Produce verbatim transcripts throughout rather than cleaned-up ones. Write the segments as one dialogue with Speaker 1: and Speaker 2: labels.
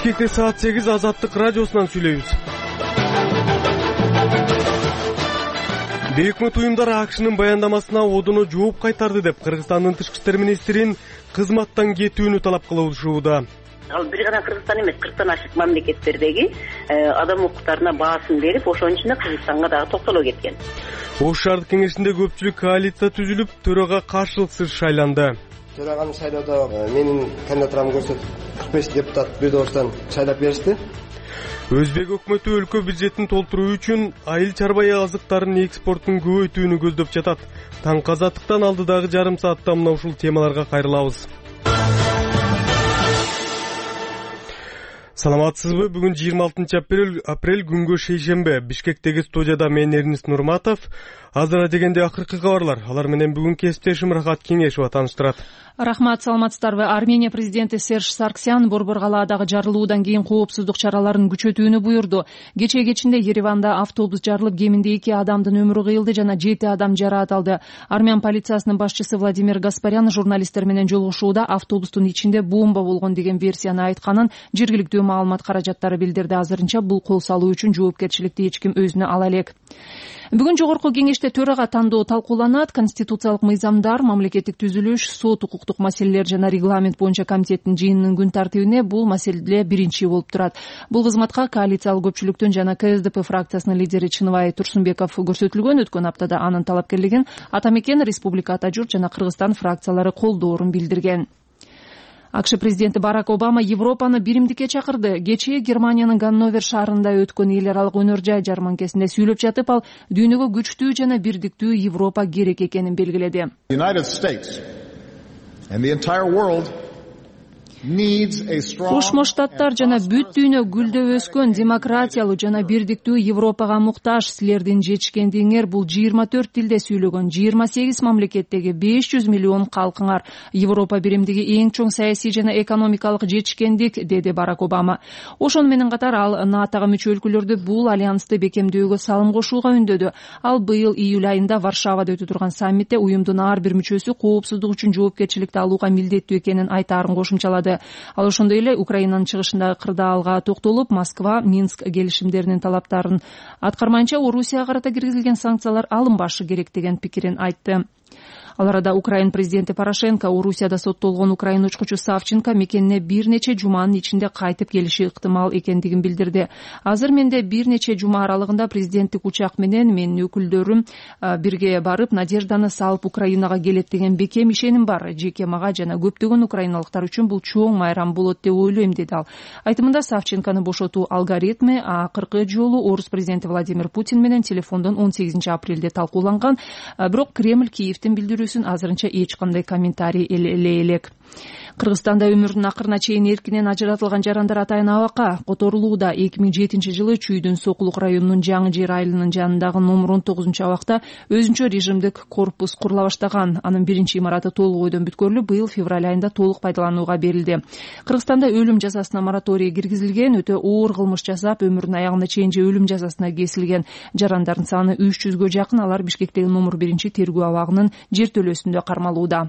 Speaker 1: Бишкекте саат сегиз Азаттык радиосунан сүйлөйбүз. Бейөкмөт уюмдар АКШнын баяндамасына одуну жооп кайтарды деп Кыргызстандын тышкы иштер министрин кызматтан кетүүнү талап кылышууда.
Speaker 2: Ал бир гана Кыргызстан эмес, кырктан ашык мамлекеттердеги адам укуктарына баасын берип, ошонун ичинде Кыргызстанга дагы токтоло кеткен.
Speaker 1: Ош шаардык кеңешинде көпчүлүк коалиция түзүлүп, төрага каршылыксыз шайланды.
Speaker 3: Төраганы шайлоодо менин кандидатурамды көрсөтүп кырк беш депутат бир добустан шайлап беришти.
Speaker 1: Өзбек өкмөтү өлкө бюджетин толтуруу үчүн айыл чарбайы азыктарынын экспортун көбөйтүүнү көздөп жатат. Таңкы Азаттыктан алдыдагы жарым саатта мына ушул темаларга кайрылабыз. Саламатсызбы? Бүгүн жыйырма алтынчы апрель күнгө шейшембе. Бишкектеги студияда мен Эрнис Нурматов. Азыр дегенде акыркы кабарлар. Алар менен бүгүн кесиптешим Рахат Кеңешова таныштырат.
Speaker 4: Рахмат, саламатсыздарбы? Армения президенти Серж Сарксян Борбор калаадагы жарылуудан кийин коопсуздук чараларын күчөтүүнү буйрду. Кечээ кечинде Ереванда автобус жарылып, кеминде эки адамдын өмүрү кыйылды жана жети адам жараат алды. Армян полициясынын башчысы Владимир Гаспарян журналисттер менен жолугушууда автобустун ичинде бомба болгон деген версияны айтканын жергиликтүү маалымат каражаттары билдирди. Азырынча бул кол салуу үчүн жоопкерчиликти эч ким өзүнө ала элек. Бүгүн жогорку кеңеште төрага тандоо талкууланат. Конституциялык мыйзамдар, мамлекеттик түзүлүш, сот укуктук маселелер жана регламент боюнча комитеттин жыйынынын күн тартибине бул маселе биринчи болуп турат. Бул кызматка коалициялык көпчүлүктүн жана КСДП фракциясынын лидери Чыныбай Турсунбеков көрсөтүлгөн. Өткөн аптада анын талапкерлигин Атамекен, Республика Ата журт жана Кыргызстан фракциялары колдоорун билдирген. АКШ президенти Барак Обама Европаны биримдикке чакырды. Кечээ Германиянын Ганновер шаарында өткөн эл аралык өнөр жай жарманкесинде сүйлөп жатып, ал дүйнөгө күчтүү жана бирдиктүү Европа керек экенин белгиледи. Кошмо Штаттар жана бүт дүйнө гүлдөп өскөн демократиялуу жана бирдиктүү Европага муктаж. Силердин жетишкендигиңер бул жыйырма төрт тилде сүйлөгөн жыйырма сегиз мамлекеттеги беш жүз миллион калкыңар. Европа биримдиги эң чоң саясий жана экономикалык жетишкендик, деди Барак Обама. Ошону менен катар ал НАТОга мүчө өлкөлөрдү бул альянсты бекемдөөгө салым кошууга үндөдү. Ал быйыл июль айында Варшавада өтө турган саммитте уюмдун ар бир мүчөсү коопсуздук үчүн жоопкерчиликти алууга милдеттүү экенин айтаарын кошумчалады. Ал ошондой эле Украинанын чыгышындагы кырдаалга токтолуп, Москва Минск келишимдеринин талаптарын аткармайынча Орусияга карата киргизилген санкциялар алынбашы керек деген пикирин айтты. Ал арада Украин президенти Порошенко Орусияда соттолгон Украин учкучу Савченко мекенине бир нече жуманын ичинде кайтып келиши ыктымал экендигин билдирди. Азыр менде бир нече жума аралыгында президенттик учак менен менин өкүлдөрүм бирге барып Надежданы салып Украинага келет деген бекем ишеним бар. Жеке мага жана көптөгөн украиналыктар үчүн бул чоң майрам болот деп ойлойм, деди ал. Айтымында Савченкону бошотуу алгоритми акыркы жолу орус президенти Владимир Путин менен телефондон он сегизинчи апрелде талкууланган, бирок Кремль Киевдин билдирүүсүн азырынча эч кандай комментарий эле элек. Кыргызстанда өмүрүнүн акырына чейин эркинен ажыратылган жарандар атайын абакка которулууда. эки миң жетинчи жылы Чүйдүн Сокулук районунун Жаңы Жер айылынын жанындагы номер он тогузунчу абакта өзүнчө режимдик корпус курула баштаган. Анын биринчи имараты толук ойдон бүткөрүлүп, быйыл февраль айында толук пайдаланууга берилди. Кыргызстанда өлүм жазасына мораторий киргизилген. Өтө оор кылмыш жасап, өмүрүнүн аягына чейин же өлүм жазасына кесилген жарандардын саны үч жүзгө жакын. Алар Бишкектеги номер биринчи тергөө абагынын жертөлөсүндө кармалууда.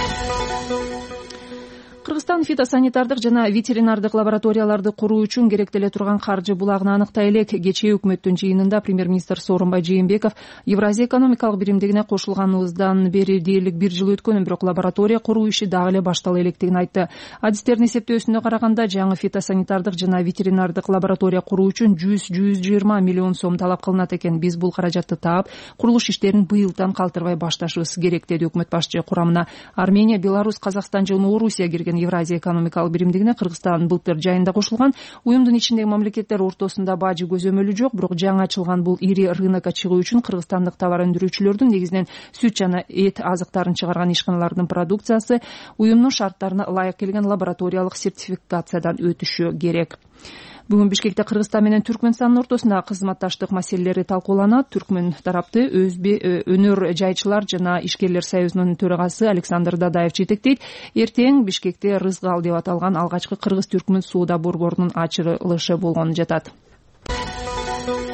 Speaker 4: Кыргызстан фитосанитардык жана ветеринардык лабораторияларды куруу үчүн керектеле турган каржы булагын аныктай элек. Кечээ өкмөттүн жыйынында премьер-министр Сооронбай Жээнбеков Евразия экономикалык биримдигине кошулганыбыздан бери дээрлик бир жыл өткөн, бирок лаборатория куруу иши дагы эле баштала электигин айтты. Адистердин эсептөөсүнө караганда, жаңы фитосанитардык жана ветеринардык лаборатория куруу үчүн жүз жүз жыйырма миллион сом талап кылынат экен. Биз бул каражатты таап, курулуш иштерин быйылдан калтырбай башташыбыз керек, деди өкмөт башчы. Курамына Армения, Беларусь, Казакстан жана Орусия кирген Евразия экономикалык биримдигине Кыргызстан былтыр жайында кошулган. Уюмдун ичиндеги мамлекеттер ортосунда бажы көзөмөлү жок, бирок жаңы ачылган бул ири рынокко чыгуу үчүн кыргызстандык товар өндүрүүчүлөрдүн, негизинен сүт жана эт азыктарын чыгарган ишканалардын продукциясы уюмдун шарттарына ылайык келген лабораториялык сертификациядан өтүшү керек. Бүгүн Бишкекте Кыргызстан менен Түркмөнстандын ортосунда кызматташтык маселелери талкууланат. Түркмөн тарапты өнөр жайчылар жана ишкерлер союзунун төрагасы Александр Дадаев жетектейт. Эртең Бишкекте Рызгал деп аталган алгачкы кыргыз-түркмөн соода борборунун ачылышы болгону жатат.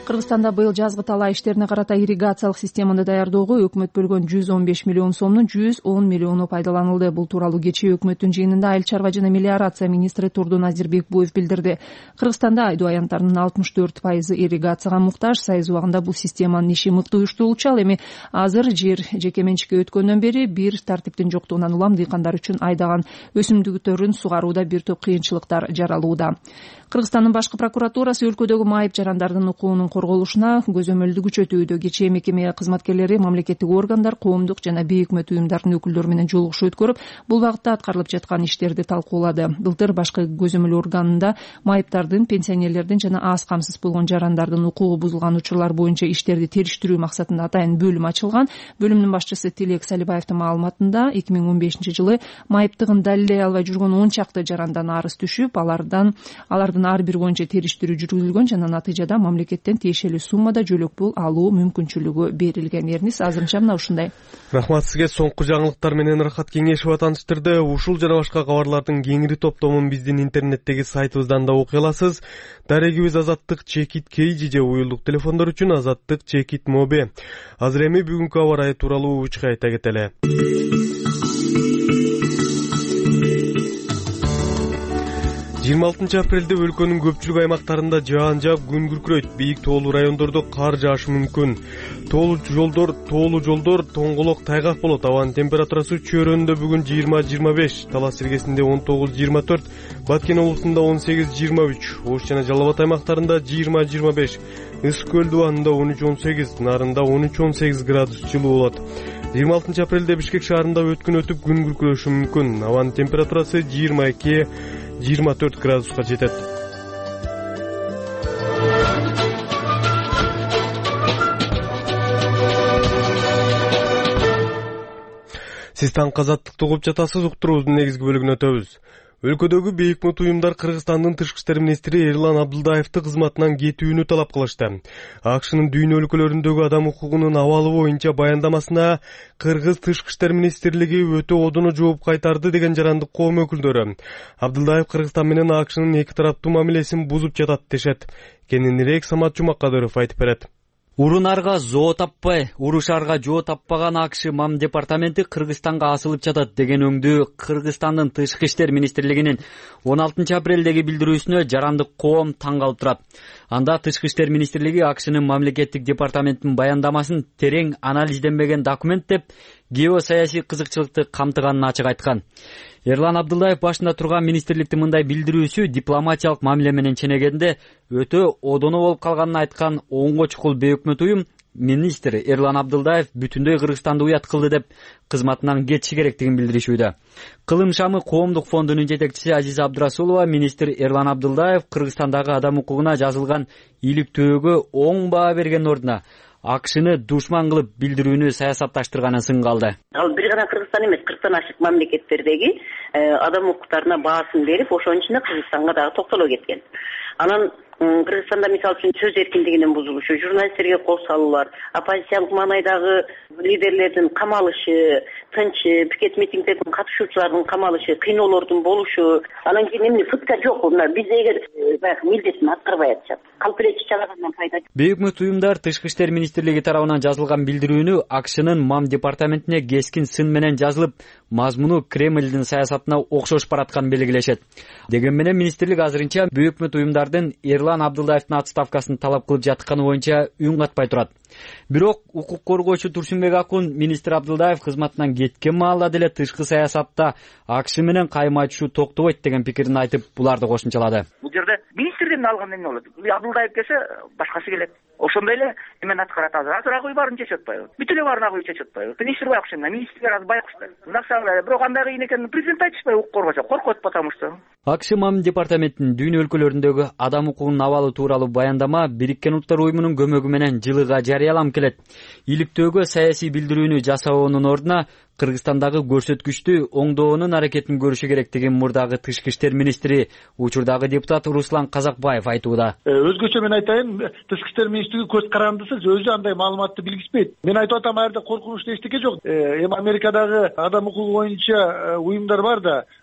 Speaker 4: Кыргызстанда быйыл жазгы талаа иштерине карата ирригациялык системаны даярдоого өкмөт бөлгөн жүз он беш миллион сомдун жүз он миллиону пайдаланылды. Бул тууралуу кечээ өкмөттүн жыйынында Айыл чарба жана мелиорация министри Турдун Азирбекбуев билдирди. Кыргызстанда айдоо аянттарынын алтымыш төрт пайызы ирригацияга муктаж. Сайыз убагында бул системанын иши мыкты уюштурулчу. Ал эми азыр жер жеке менчикке өткөндөн бери бир тартиптин жоктугунан улам дыйкандар үчүн айдаган өсүмдүктөрүн сугарууда бир топ кыйынчылыктар жаралууда. Кыргызстандын башкы прокуратурасы өлкөдөгү майып жарандардын укугунун корголушуна көзөмөлдү күчөтүүдө. Кечээ мекеме кызматкерлери мамлекеттик органдар, коомдук жана бейөкмөт уюмдардын өкүлдөрү менен жолугушуу өткөрүп, бул багытта аткарылып жаткан иштерди талкуулады. Былтыр башкы көзөмөл органында майыптардын, пенсионерлердин жана аз камсыз болгон жарандардын укугу бузулган учурлар боюнча иштерди териштирүү максатында атайын бөлүм ачылган. Бөлүмдүн башчысы Тилек Салибаевдин маалыматында эки миң он бешинчи жылы майыптыгын далилдей албай жүргөн он чакты жарандан арыз түшүп, алардан алардын ар бир боюнча териштирүү жүргүзүлгөн жана натыйжада мамлекеттен тиешелүү суммада жөлөк пул алуу мүмкүнчүлүгү берилген. Эрнис азырынча мына ушундай.
Speaker 1: Рахмат сизге. Соңку жаңылыктар менен Рахат Кеңешова тааныштырды. Ушул жана башка кабарлардын кеңири топтомун биздин интернеттеги сайтыбыздан да окуй аласыз. Дарегибиз Азаттык Чекит Кейжи же уюлдук телефондор үчүн Азаттык Чекит Моби. Азыр эми бүгүнкү аба ырайы тууралуу учка айта кетели. жыйырма алтынчы апрелде өлкөнүн көпчүлүк аймактарында жаан жаап, күн күркүрөйт. Бийик тоолуу райондордо кар жаашы мүмкүн. Тоолуу жолдор, тоолуу жолдор тоңголок тайгак болот. Абанын температурасы чөйрөндө бүгүн жыйырма жыйырма беш, Талас иргесинде он тогуз жыйырма төрт, Баткен облусунда он сегиз жыйырма үч, Ош жана Жалал Абад аймактарында жыйырма жыйырма беш, Ысык көл дубанында он үч он сегиз, Нарында он үч он сегиз градус жылуу болот. жыйырма алтынчы апрелде Бишкек шаарында өткөн өтүп күн күркүрөшү мүмкүн. Абанын температурасы жыйырма эки жыйырма төрт градуска жетет. Сиз таңкы азаттыкты угуп жатасыз. Уктуруубуздун негизги бөлүгүнө өтөбүз. Өлкөдөгү бейөкмөт уюмдар Кыргызстандын тышкы иштер министри Эрлан Абдылдаевди кызматынан кетүүнү талап кылышты. АКШнын дүйнө өлкөлөрүндөгү адам укугунун абалы боюнча баяндамасына Кыргыз тышкы иштер министрлиги өтө одоно жооп кайтарды деген жарандык коом өкүлдөрү. Абдылдаев Кыргызстан менен АКШнын эки тараптуу мамилесин бузуп жатат дешет. Кененирээк Самат Жумакадыров айтып берет.
Speaker 5: Урунарга зоо таппай, урушарга жоо таппаган АКШ мам департаменти Кыргызстанга асылып жатат деген өңдүү Кыргызстандын тышкы иштер министрлигинин он алтынчы апрелдеги билдирүүсүнө жарандык коом таң калып турат. Анда тышкы иштер министрлиги АКШнын мамлекеттик департаментинин баяндамасын терең анализденбеген документ деп геосаясий кызыкчылыкты камтыганын ачык айткан. Эрлан Абдылдаев башында турган министрликтин мындай билдирүүсү дипломатиялык мамиле менен ченегенде өтө одоно болуп калганын айткан оңго чукул бейөкмөт уюм министр Эрлан Абдылдаев бүтүндөй Кыргызстанды уят кылды деп кызматынан кетиши керектигин билдиришүүдө. Кылым шамы коомдук фондунун жетекчиси Азиза Абдурасулова министр Эрлан Абдылдаев Кыргызстандагы адам укугуна жазылган иликтөөгө оң баа берген ордуна АКШны душман кылып билдирүүнү саясатташтырганын сынга
Speaker 2: Ал бир гана Кыргызстан эмес, кырктан ашык мамлекеттердеги адам укуктарына баасын берип, ошонун ичинде Кыргызстанга дагы токтоло кеткен. Анан Кыргызстанда мисалы үчүн сөз эркиндигинин бузулушу, журналисттерге кол салуулар, оппозициялык маанайдагы лидерлердин камалышы, тынч пикет митингдердин катышуучулардын камалышы, кыйноолордун болушу, анан кийин эмне фытка жок. Мына биз эгер баягы милдетин аткарбай атышат, калп эле чыгагандан пайда.
Speaker 5: Бейөкмөт уюмдар тышкы иштер министрлиги тарабынан жазылган билдирүүнү АКШнын мам департаментине кескин сын менен жазылып, мазмуну Кремлдин саясатына окшош баратканын белгилешет. Деген менен министрлик азырынча бейөкмөт уюмдардын Эрлан Абдылдаевдин отставкасын талап кылып жатканы боюнча үн катпай турат. Бирок укук коргоочу Турсунбек Акун министр Абдылдаев кызматынан кеткен маалда деле тышкы саясатта АКШ менен кайма айтышуу токтобойт деген пикирин айтып, буларды кошумчалады.
Speaker 6: Бул жерде министрден алган эмне болот? Абдылдаев келсе башкасы келет. Ошондой эле эмен аткарат азыр. Азыр агы баарын чечип атпайбы? Бүт эле баарын агы чечип атпайбы? Министр байкушунда, министрлер аз байкуштар. Наксалар, бирок андай кыйын экенин президент айтышпай укук коргоочу, коркот потому что.
Speaker 5: АКШ мам департаментинин дүйнө өлкөлөрүндөгү адам укугунун абалы тууралуу баяндама Бириккен Улуттар уюмунун көмөгү менен жылыга жарыяланып келет. Иликтөөгө саясий билдирүүнү жасоонун ордуна Кыргызстандагы көрсөткүчтү оңдоонун аракетин көрүшү керектигин мурдагы тышкы иштер министри, учурдагы депутат Руслан Казакбаев айтууда.
Speaker 7: Өзгөчө мен айтайын, тышкы иштер министрлиги көз карандысыз, өзү андай маалыматты билгизбейт. Мен айтып атам, аяда коркунучтуу эчтеке жок. Эми Америкадагы адам укугу боюнча уюмдар бар да,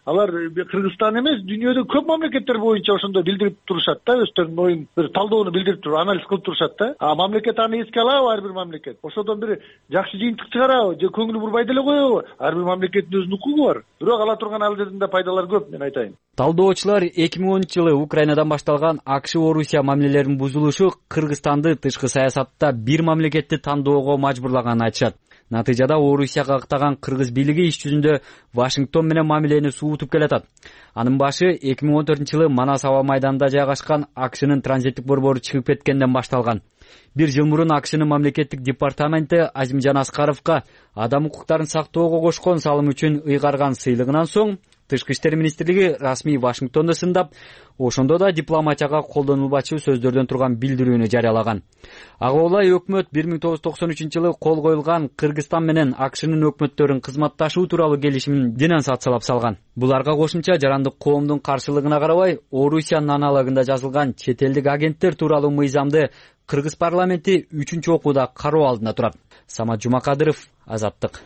Speaker 7: алар Кыргызстан эмес, дүйнөдө көп мамлекеттер боюнча ошондой билдирип турушат да, өздөрүнүн оюн, бир талдоону билдирип туруп, анализ кылып турушат да. А мамлекет аны эске алабы, ар бир мамлекет? Ошодон бир жакшы жыйынтык чыгарабы же көңүл бурбай деле коебу? Ар бир мамлекеттин өзүнүн укугу бар. Бирок ала турган ал жерден да пайдалар көп, мен айтайын.
Speaker 5: Талдоочулар эки миң онунчу жылы Украинадан башталган АКШ Орусия мамилелеринин бузулушу Кыргызстанды тышкы саясатта бир мамлекетти тандоого мажбурлаганын айтышат. Натыйжада Орусияга ыктаган кыргыз бийлиги иш жүзүндө Вашингтон менен мамилени суутуп келатат. Анын башы эки миң он төртүнчү жылы Манас аба майданында жайгашкан АКШнын транзиттик борбору чыгып кеткенден башталган. Бир жыл мурун АКШнын мамлекеттик департаменти Азимжан Аскаровго адам укуктарын сактоого кошкон салым үчүн ыйгарган сыйлыгынан соң Тышкы иштер министрлиги расмий Вашингтонду сындап, ошондо да дипломатияга колдонулбачу сөздөрдөн турган билдирүүнү жарыялаган. Ага улай өкмөт бир миң тогуз жүз токсон үчүнчү жылы кол коюлган Кыргызстан менен АКШнын өкмөттөрүн кызматташуу тууралуу келишимин денонсациялап салган. Буларга кошумча жарандык коомдун каршылыгына карабай, Орусиянын аналогунда жазылган чет элдик агенттер тууралуу мыйзамды Кыргыз парламенти үчүнчү окууда кароо алдында турат. Самат Жумакадыров, Азаттык.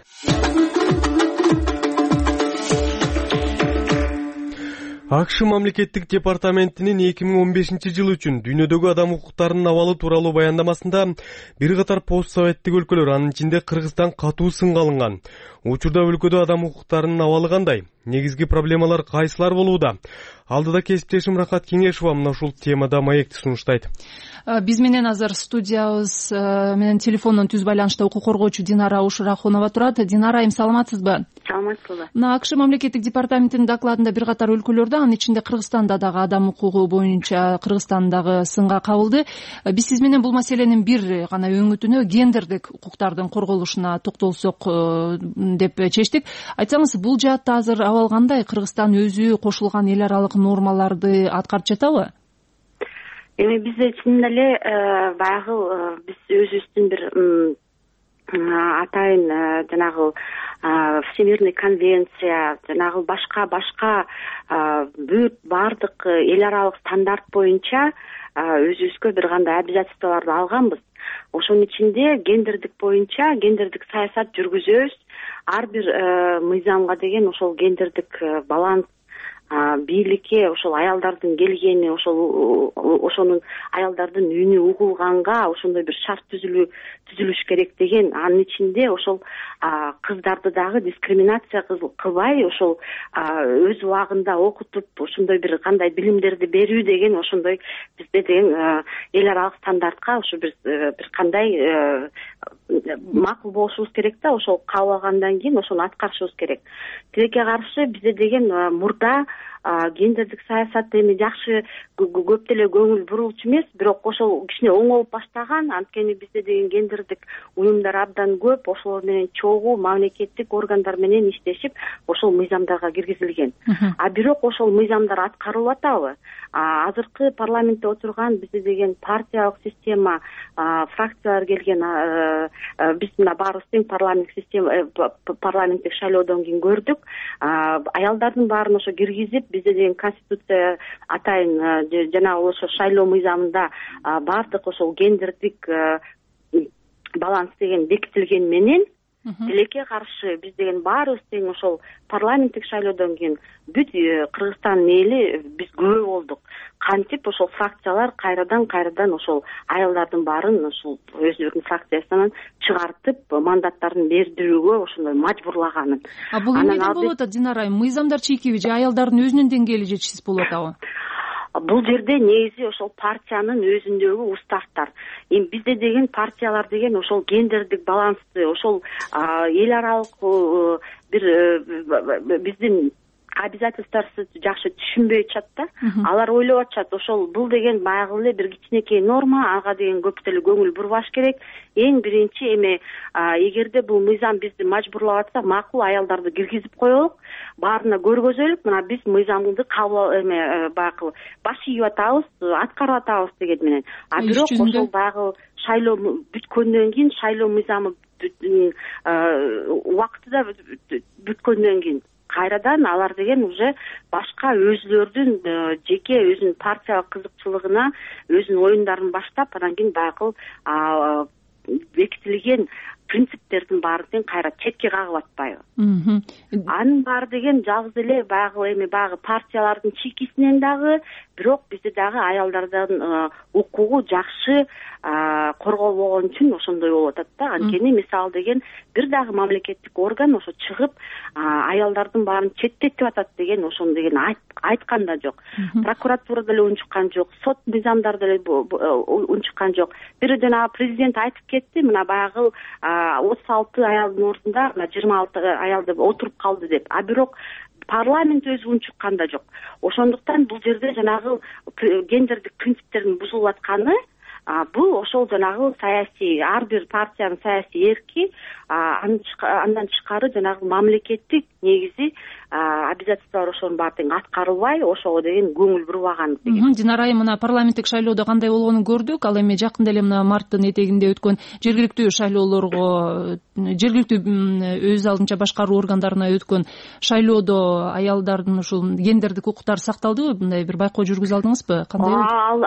Speaker 1: АКШ мамлекеттик департаментинин эки миң он бешинчи жыл үчүн дүйнөдөгү адам укуктарынын абалы тууралуу баяндамасында бир катар постсоветтик өлкөлөр, анын ичинде Кыргызстан катуу сынга алынган. Учурда өлкөдө адам укуктарынын абалы кандай? Негизги проблемалар кайсылар болууда? Алдыда кесиптешим Рахат Кеңешова мына ушул темада маекти сунуштайт.
Speaker 4: Биз менен азыр студиябыз менен телефондон түз байланышта укук коргоочу Динара Ушурахунова турат. Динара айым, саламатсызбы?
Speaker 2: Саламатсызбы.
Speaker 4: Мына АКШ мамлекеттик департаментинин докладында бир катар өлкөлөрдө, анын ичинде Кыргызстанда дагы адам укугу боюнча Кыргызстандагы сынга кабылды. Биз сиз менен бул маселенин бир гана өңүтүнө, гендердик укуктардын корголушуна токтолсок деп чечтик. Айтсаңыз, бул жаатта азыр абал кандай? Кыргызстан өзү кошулган эл аралык нормаларды аткарып жатабы?
Speaker 8: Эми бизде чын эле баягы биз өзүбүздүн бир атайын жанагы Всемирный конвенция, жанагы башка башка бүт баардык эл аралык стандарт боюнча өзүбүзгө бир кандай обязательстволорду алганбыз. Ошонун ичинде гендердик боюнча гендердик саясат жүргүзөбүз. Ар бир мыйзамга деген ошол гендердик баланс, бийликке ошол аялдардын келгени, ошол ошонун аялдардын үнү угулганга ошондой бир шарт түзүлүү түзүлүш керек деген. Анын ичинде ошол кыздарды дагы дискриминация кылбай, ошол өз убагында окутуп, ошондой бир кандай билимдерди берүү деген, ошондой бизде деген эл аралык стандартка ошо бир бир кандай макул болушубуз керек да. Ошол кабыл алгандан кийин ошону аткарышыбыз керек. Тилекке каршы бизде деген мурда гендердик саясат эми жакшы көп деле көңүл бурулчу эмес, бирок ошол кичине оңолуп баштаган. Анткени бизде деген гендердик уюмдар абдан көп, ошолор менен чогуу мамлекеттик органдар менен иштешип, ошол мыйзамдарга киргизилген. А бирок ошол мыйзамдар аткарылып атабы? Азыркы парламентте отурган бизде деген партиялык система, фракциялар келген, биз мына баарыбыз тең парламенттик система, парламенттик шайлоодон кийин көрдүк. Аялдардын баарын ошо киргизип, бизде деген конституция атайын жанагы ошо шайлоо мыйзамында баардык ошол гендердик баланс деген бекитилген менен, тилекке каршы биз деген баарыбыз тең ошол парламенттик шайлоодон кийин бүт Кыргызстандын эли биз күбө болдук. Кантип ошол фракциялар кайрадан кайрадан ошол аялдардын баарын ошол өзүнүн фракциясынан чыгартып, мандаттарын бердирүүгө ошондой мажбурлаганын.
Speaker 4: А бул эмнеден болуп атат, Динара айым? Мыйзамдар чийкиби же аялдардын өзүнүн деңгээли жетишсиз болуп атабы?
Speaker 8: Бул жерде негизи ошол партиянын өзүндөгү уставтар. Эми бизде деген партиялар деген ошол гендердик балансты, ошол эл аралык бир биздин обязательстволорду жакшы түшүнбөй атышат да. Алар ойлоп атышат, ошол бул деген баягы эле бир кичинекей норма, ага деген көп деле көңүл бурбаш керек. Эң биринчи эми эгерде бул мыйзам бизди мажбурлап атса, макул аялдарды киргизип коелук, баарына көргөзөлүк. Мына биз мыйзамды кабыл эме баягы баш ийип атабыз, аткарып атабыз деген менен. А бирок ошол баягы шайлоо бүткөндөн кийин, шайлоо мыйзамы убактыда бүткөндөн кийин кайрадан алар деген уже башка өзүлөрдүн жеке өзүнүн партиялык кызыкчылыгына, өзүнүн оюндарын баштап, анан кийин баягы бекитилген принциптердин баарын тең кайра четке кагып атпайбы. Анын баары деген жалгыз эле баягы эми баягы партиялардын чийкисинен дагы, бирок бизде дагы аялдардын укугу жакшы корголбогон үчүн ошондой болуп атат да. Анткени мисалы деген бир дагы мамлекеттик орган ошо чыгып аялдардын баарын четтетип атат деген ошону деген айткан да жок. Прокуратура деле унчуккан жок, сот мыйзамдар деле унчуккан жок. Бир жана президент айтып кетти, мына баягы отуз алты аялдын ордунда жыйырма алты аял деп отуруп калды деп. А бирок парламент өзү унчуккан да жок. Ошондуктан бул жерде жанагы гендердик принциптердин бузулуп атканы, бул ошол жанагы саясий, ар бир партиянын саясий эрки, андан тышкары жанагы мамлекеттик негизи обязательстволор ошонун баары тең аткарылбай, ошого деген көңүл бурбаган деген.
Speaker 4: Динара айым, мына парламенттик шайлоодо кандай болгонун көрдүк. Ал эми жакында эле мына марттын этегинде өткөн жергиликтүү шайлоолорго, жергиликтүү өз алдынча башкаруу органдарына өткөн шайлоодо аялдардын ушул гендердик укуктары сакталдыбы? Мындай бир байкоо жүргүзүп алдыңызбы? Кандай?
Speaker 8: Ал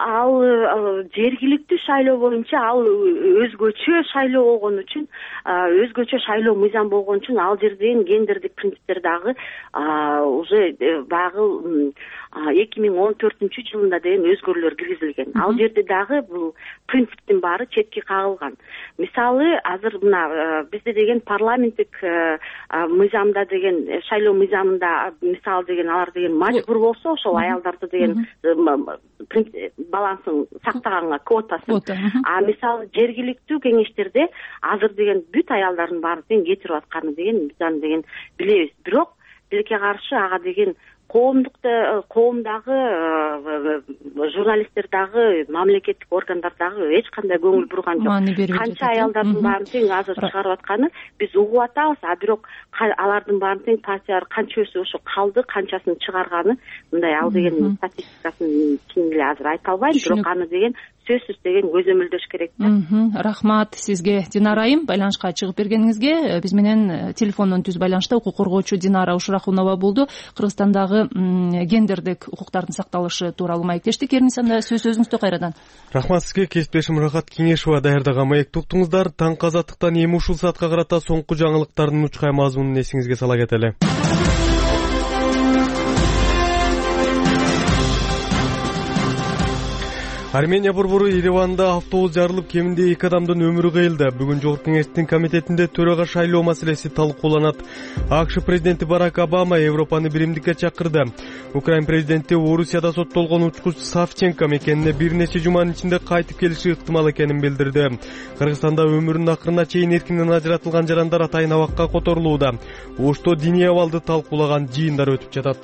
Speaker 8: ал жергиликтүү шайлоо боюнча ал өзгөчө шайлоо болгон үчүн, өзгөчө шайлоо мыйзам болгон үчүн ал жерде гендердик принциптер дагы уже баягы эки миң он төртүнчү жылында деген өзгөрүүлөр киргизилген. Ал жерде дагы бул принциптин баары четке кагылган. Мисалы азыр мына бизде деген парламенттик мыйзамда деген, шайлоо мыйзамында мисалы деген алар деген мажбур болсо, ошол аялдарды деген балансын сактаганга квотасын. А мисалы жергиликтүү кеңештерде азыр деген бүт аялдардын баарын тең кетирип атканы деген биз аны деген билебиз. Бирок тилекке каршы ага деген коомдукта, коомдагы журналисттер дагы, мамлекеттик органдар дагы эч кандай көңүл бурган жок. Канча аялдардын баарын тең азыр чыгарып атканы биз угуп атабыз, а бирок алардын баарын тең партиялар канчасы ошо калды, канчасын чыгарганы мындай ал деген статистикасын чын эле азыр айта албайм, бирок аны деген сөзсүз деген көзөмөлдөш керек да.
Speaker 4: Рахмат сизге, Динара айым, байланышка чыгып бергениңизге. Биз менен телефондон түз байланышта укук коргоочу Динара Ушрахунова болду. Кыргызстандагы гендердик укуктардын сакталышы тууралуу маектештик. Эрнисанда сөз өзүңүздө кайрадан.
Speaker 1: Рахмат сизге, кесиптешим Рахат Кеңешова даярдаган маек туктуңуздар. Таңкы азаттыктан эми ушул саатка карата соңку жаңылыктардын учкай мазмунун эсиңизге сала кетели. Армения борбору Ереванда автобус жарылып, кеминде эки адамдын өмүрү кыйылды. Бүгүн Жогорку Кеңештин комитетинде төрага шайлоо маселеси талкууланат. АКШ президенти Барак Обама Европаны биримдикке чакырды. Украин президенти Орусияда соттолгон учкуч Савченко мекенине бир нече жуманын ичинде кайтып келиши ыктымал экенин билдирди. Кыргызстанда өмүрүнүн акырына чейин эркинден ажыратылган жарандар атайын абакка которулууда. Ошто диний абалды талкуулаган жыйындар өтүп жатат.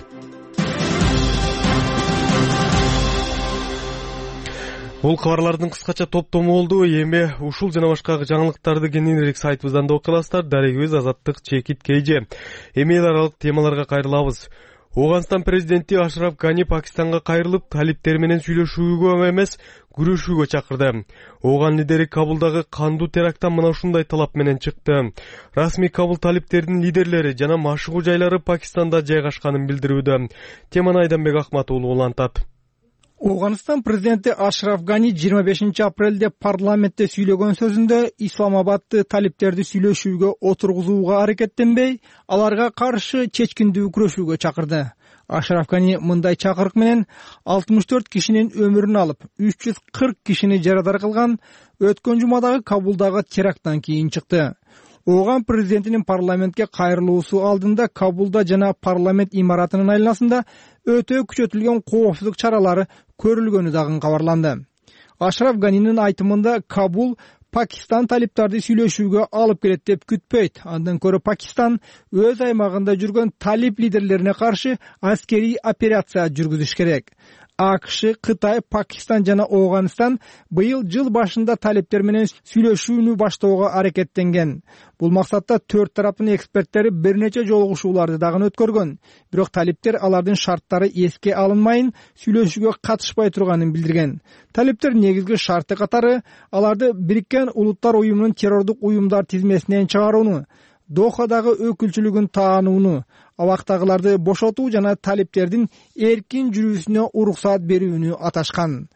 Speaker 1: Бул кабарлардын кыскача топтому болду. Эми ушул жана башка жаңылыктарды кененирээк сайтыбыздан да окуй аласыздар. Дарегибиз Азаттык Чекит Кейже. Эми эл аралык темаларга кайрылабыз. Ооганстан президенти Ашраф Гани Пакистанга кайрылып, талиптер менен сүйлөшүүгө эмес, күрөшүүгө чакырды. Ооган лидери Кабулдагы кандуу теракттан мына ушундай талап менен чыкты. Расмий Кабул талиптердин лидерлери жана машыгуу жайлары Пакистанда жайгашканын билдирүүдө. Теманы Айданбек Акмат уулу улантат.
Speaker 9: Ооганстан президенти Ашраф Гани жыйырма бешинчи апрелде парламентте сүйлөгөн сөзүндө Исламабадты талиптерди сүйлөшүүгө отургузууга аракеттенбей, аларга каршы чечкиндүү күрөшүүгө чакырды. Ашраф Гани мындай чакырык менен алтымыш төрт кишинин өмүрүн алып, үч жүз кырк кишини жарадар кылган өткөн жумадагы Кабулдагы теракттан кийин чыкты. Ооган президентинин парламентке кайрылуусу алдында Кабулда жана парламент имаратынын айланасында өтө күчөтүлгөн коопсуздук чаралары көрүлгөнү дагы кабарланды. Ашраф Ганинин айтымында Кабул Пакистан талиптарды сүйлөшүүгө алып келет деп күтпөйт. Андан көрө Пакистан өз аймагында жүргөн талип лидерлерине каршы аскерий операция жүргүзүш керек. АКШ, Кытай, Пакистан жана Ооганстан быйыл жыл башында талиптер менен сүйлөшүүнү баштоого аракеттенген. Бул максатта төрт тараптын эксперттери бир нече жолугушууларды дагы өткөргөн. Бирок талиптер алардын шарттары эске алынмайын, сүйлөшүүгө катышпай турганын билдирген. Талиптер негизги шарты катары аларды Бириккен Улуттар уюмунун террордук уюмдар тизмесинен чыгарууну, Дохадагы өкүлчүлүгүн таанууну, абактагыларды бошотуу жана талиптердин эркин жүрүүсүнө уруксаат берүүнү аташкан.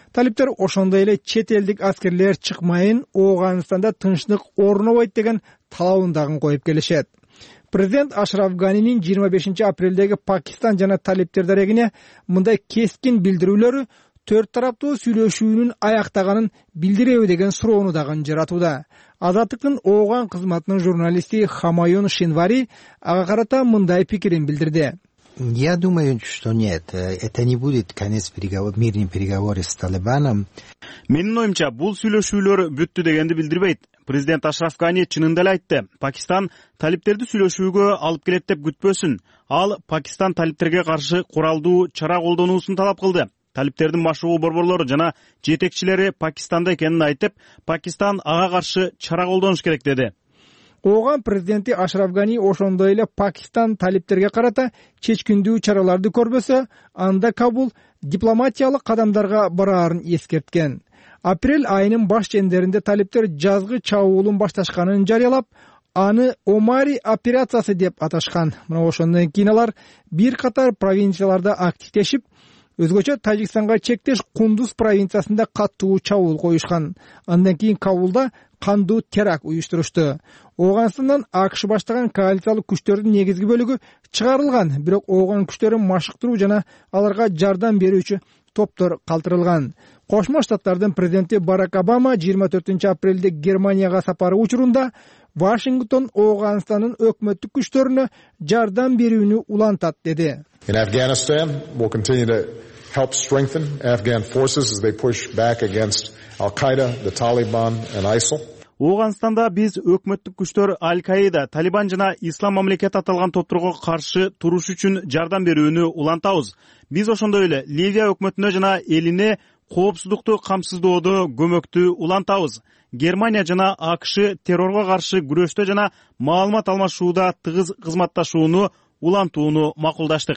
Speaker 9: Талиптер ошондой эле чет элдик аскерлер чыкмайын, Ооганстанда тынчтык орнобойт деген талабын дагы коюп келишет. Президент Ашраф Ганинин жыйырма бешинчи апрелдеги Пакистан жана талиптер дарегине мындай кескин билдирүүлөрү төрт тараптуу сүйлөшүүнүн аяктаганын билдиреби деген суроону дагы жаратууда. Азаттыктын Ооган кызматынын журналисти Хамаюн Шинвари ага карата мындай пикирин билдирди.
Speaker 10: Я думаю, что нет. Это не будет конец переговоров, мирный переговоры с Талибаном.
Speaker 11: Менин оюмча, бул сүйлөшүүлөр бүттү дегенди билдирбейт. Президент Ашраф Гани чынында эле айтты. Пакистан талиптерди сүйлөшүүгө алып келет деп күтпөсүн. Ал Пакистан талиптерге каршы куралдуу чара колдонуусун талап кылды. Талиптердин башыгуу борборлору жана жетекчилери Пакистанда экенин айтып, Пакистан ага каршы чара колдонуш керек деди.
Speaker 9: Ооган президенти Ашраф Гани ошондой эле Пакистан талиптерге карата чечкиндүү чараларды көрбөсө, анда Кабул дипломатиялык кадамдарга бараарын эскерткен. Апрель айынын баш чендеринде талиптер жазгы чабуулун башташканын жарыялап, аны Омари операциясы деп аташкан. Мына ошондон кийин алар бир катар провинцияларда активдешип, өзгөчө Тажикстанга чектеш Кундуз провинциясында каттуу чабуул коюшкан. Андан кийин Кабулда кандуу теракт уюштурушту. Ооганстандан АКШ баштаган коалициялык күчтөрдүн негизги бөлүгү чыгарылган, бирок Ооган күчтөрүн машыктыруу жана аларга жардам берүүчү топтор калтырылган. Кошмо Штаттардын президенти Барак Обама жыйырма төртүнчү апрелде Германияга сапары учурунда Вашингтон Ооганстандын өкмөттүк күчтөрүнө жардам берүүнү улантат деди.
Speaker 12: In Afghanistan, we'll continue to help strengthen Afghan forces as they push back against Al-Qaeda, the Taliban and ISIL.
Speaker 11: Ооганстанда биз өкмөттүк күчтөр Аль-Каида, Талибан жана Ислам мамлекети аталган топторго каршы туруш үчүн жардам берүүнү улантабыз. Биз ошондой эле Ливия өкмөтүнө жана элине коопсуздукту камсыздоодо көмөктү улантабыз. Германия жана АКШ террорго каршы күрөштө жана маалымат алмашууда тыгыз кызматташууну улантууну макулдаштык.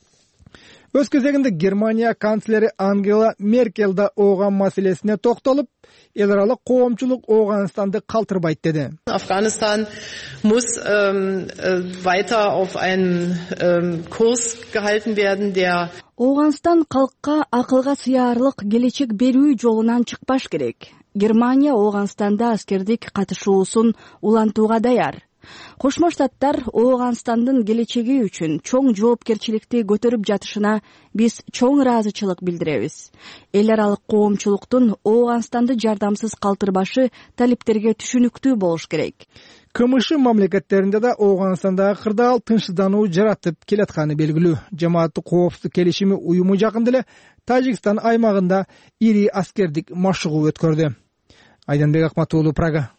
Speaker 9: Өз кезегинде Германия канцлери Ангела Меркель да Ооган маселесине токтолуп, эл аралык коомчулук Ооганстанды калтырбайт деди.
Speaker 13: Afghanistan muss ähm, weiter auf einen ähm, Kurs gehalten werden, der
Speaker 14: Ооганстан калкка акылга сыярлык келечек берүү жолунан чыкпаш керек. Германия Ооганстанда аскердик катышуусун улантууга даяр. Кошмо Штаттар Ооганстандын келечеги үчүн чоң жоопкерчиликти көтөрүп жатышына биз чоң ыраазычылык билдиребиз. Эл аралык коомчулуктун Ооганстанды жардамсыз калтырбашы талиптерге түшүнүктүү болуш керек.
Speaker 9: КМШ мамлекеттеринде да Ооганстандагы кырдаал тынчсыздануу жаратып келатканы белгилүү. Жамааттык коопсуздук келишими уюму жакында эле Тажикстан аймагында ири аскердик машыгуу өткөрдү. Айданбек Акматуулу, Прага.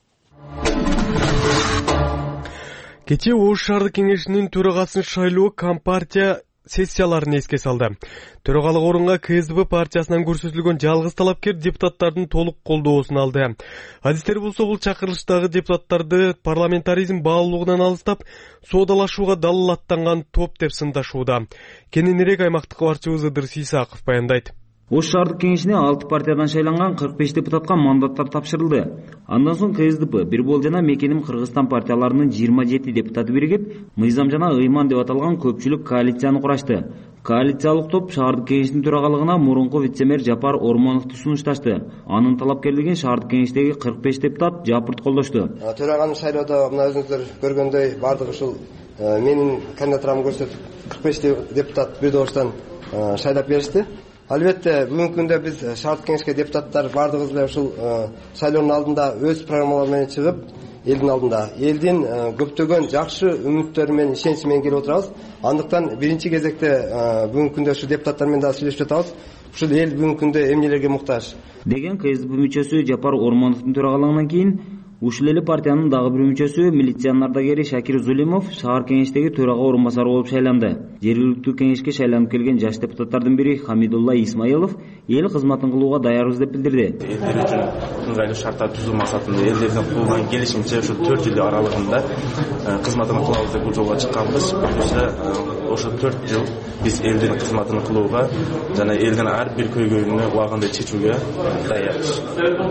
Speaker 1: Кечээ Ош шаардык кеңешинин төрагасын шайлоо Компартия сессияларын эске салды. Төрагалык орунга КСДП партиясынан көрсөтүлгөн жалгыз талапкер депутаттардын толук колдоосун алды. Адистер болсо бул чакырылыштагы депутаттарды парламентаризм баалуулугунан алыстап, соодалашууга далалаттанган топ деп сындашууда. Кененирээк аймактык кабарчыбыз Ыдырыс Исаков баяндайт.
Speaker 5: Ош шаардык кеңешине алты партиядан шайланган кырк беш депутатка мандаттар тапшырылды. Андан соң КСДП, Бирбол жана Мекеним Кыргызстан партияларынын жыйырма жети депутаты биригип, Мыйзам жана Ыйман деп аталган көпчүлүк коалицияны курашты. Коалициялык топ шаардык кеңештин төрагалыгына мурунку вице-мэр Жапар Ормоновду сунушташты. Анын талапкерлигин шаардык кеңештеги кырк беш депутат жапырт колдошту.
Speaker 3: Төраганы шайлоодо мына өзүңүздөр көргөндөй бардыгы ушул менин кандидатурамды көрсөтүп кырк беш депутат бир добуштан шайлап беришти. Албетте, бүгүнкү күндө биз шаардык кеңешке депутаттар бардыгыбыз эле ушул шайлоонун алдында өз программалары менен чыгып, элдин алдында элдин көптөгөн жакшы үмүттөрү менен ишеничи менен келип отурабыз. Андыктан биринчи кезекте бүгүнкү күндө ушул депутаттар менен да сүйлөшүп жатабыз. Ушул эл бүгүнкү күндө эмнелерге муктаж
Speaker 5: деген КСДП мүчөсү Жапар Ормоновдун төрагалыгынан кийин ушул эле партиянын дагы бир мүчөсү милициянын ардагери Шакир Зулимов шаар кеңештеги төрага орун басары болуп шайланды. Жергиликтүү кеңешке шайланып келген жаш депутаттардын бири Хамидулла Исмаилов эл кызматын кылууга даярбыз деп билдирди.
Speaker 15: Элдер үчүн ыңгайлуу шарттар түзүү максатында элдердин кылган келишимче ушул төрт жыл аралыгында кызматын кылабыз деп бул жолго чыкканбыз. Ошо төрт жыл биз элдин кызматын кылууга жана элдин ар бир көйгөйүнү убагында чечүүгө даярбыз.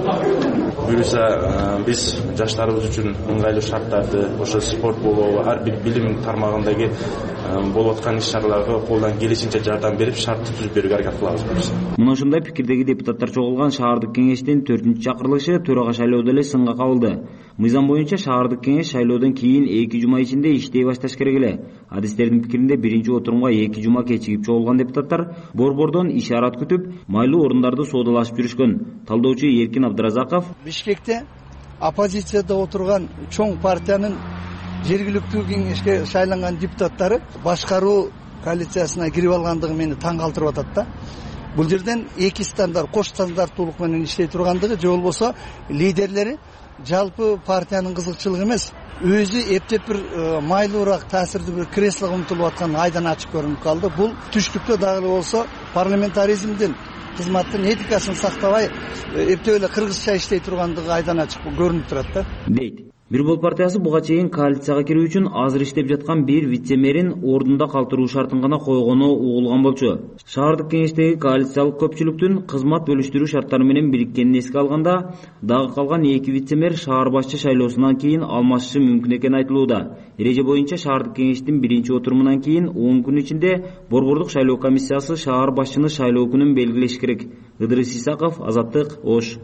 Speaker 15: Буюрса биз жаштарыбыз үчүн ыңгайлуу шарттарды, ошо спорт болобу, ар бир билим тармагындагы болуп аткан иш чараларга колдон келишинче жардам берип, шартты түзүп берүүгө аракет кылабыз буюрса.
Speaker 5: Мына ушундай пикирдеги депутаттар чогулган шаардык кеңештин төртүнчү чакырылышы төрага шайлоодо эле сынга кабылды. Мыйзам боюнча шаардык кеңеш шайлоодон кийин эки жума ичинде иштей башташ керек эле. Адистердин пикиринде биринчи отурумга эки жума кечигип чогулган депутаттар борбордон ишарат күтүп, майлуу орундарды соодалашып жүрүшкөн. Талдоочу Эркин Абдыразаков:
Speaker 16: Бишкекте оппозицияда отурган чоң партиянын жергиликтүү кеңешке шайланган депутаттары башкаруу коалициясына кирип алгандыгы мени таң калтырып атат да. Бул жерден эки стандарт, кош стандарттуулук менен иштей тургандыгы, же болбосо лидерлери жалпы партиянын кызыкчылыгы эмес, өзү эптеп бир майлуураак таасирдүү бир креслого умтулуп аткан айдан ачык көрүнүп калды. Бул түштүктө дагы болсо парламентаризмдин, кызматтын этикасын сактабай эптеп эле кыргызча иштей тургандыгы айдан ачык көрүнүп турат да.
Speaker 5: Дейт. Бир бол партиясы буга чейин коалицияга кирүү үчүн азыр иштеп жаткан бир вице-мэрин ордунда калтыруу шартын гана койгону угулган болчу. Шаардык кеңештеги коалициялык көпчүлүктүн кызмат бөлүштүрүү шарттары менен бириткенин эске алганда, дагы калган эки вице-мэр шаар башчы шайлоосунан кийин алмашышы мүмкүн экени айтылууда. Эреже боюнча шаардык кеңештин биринчи отурумунан кийин он күн ичинде борбордук шайлоо комиссиясы шаар башчыны шайлоо күнүн белгилеш керек. Ыдырыс Исаков, Азаттык, Ош.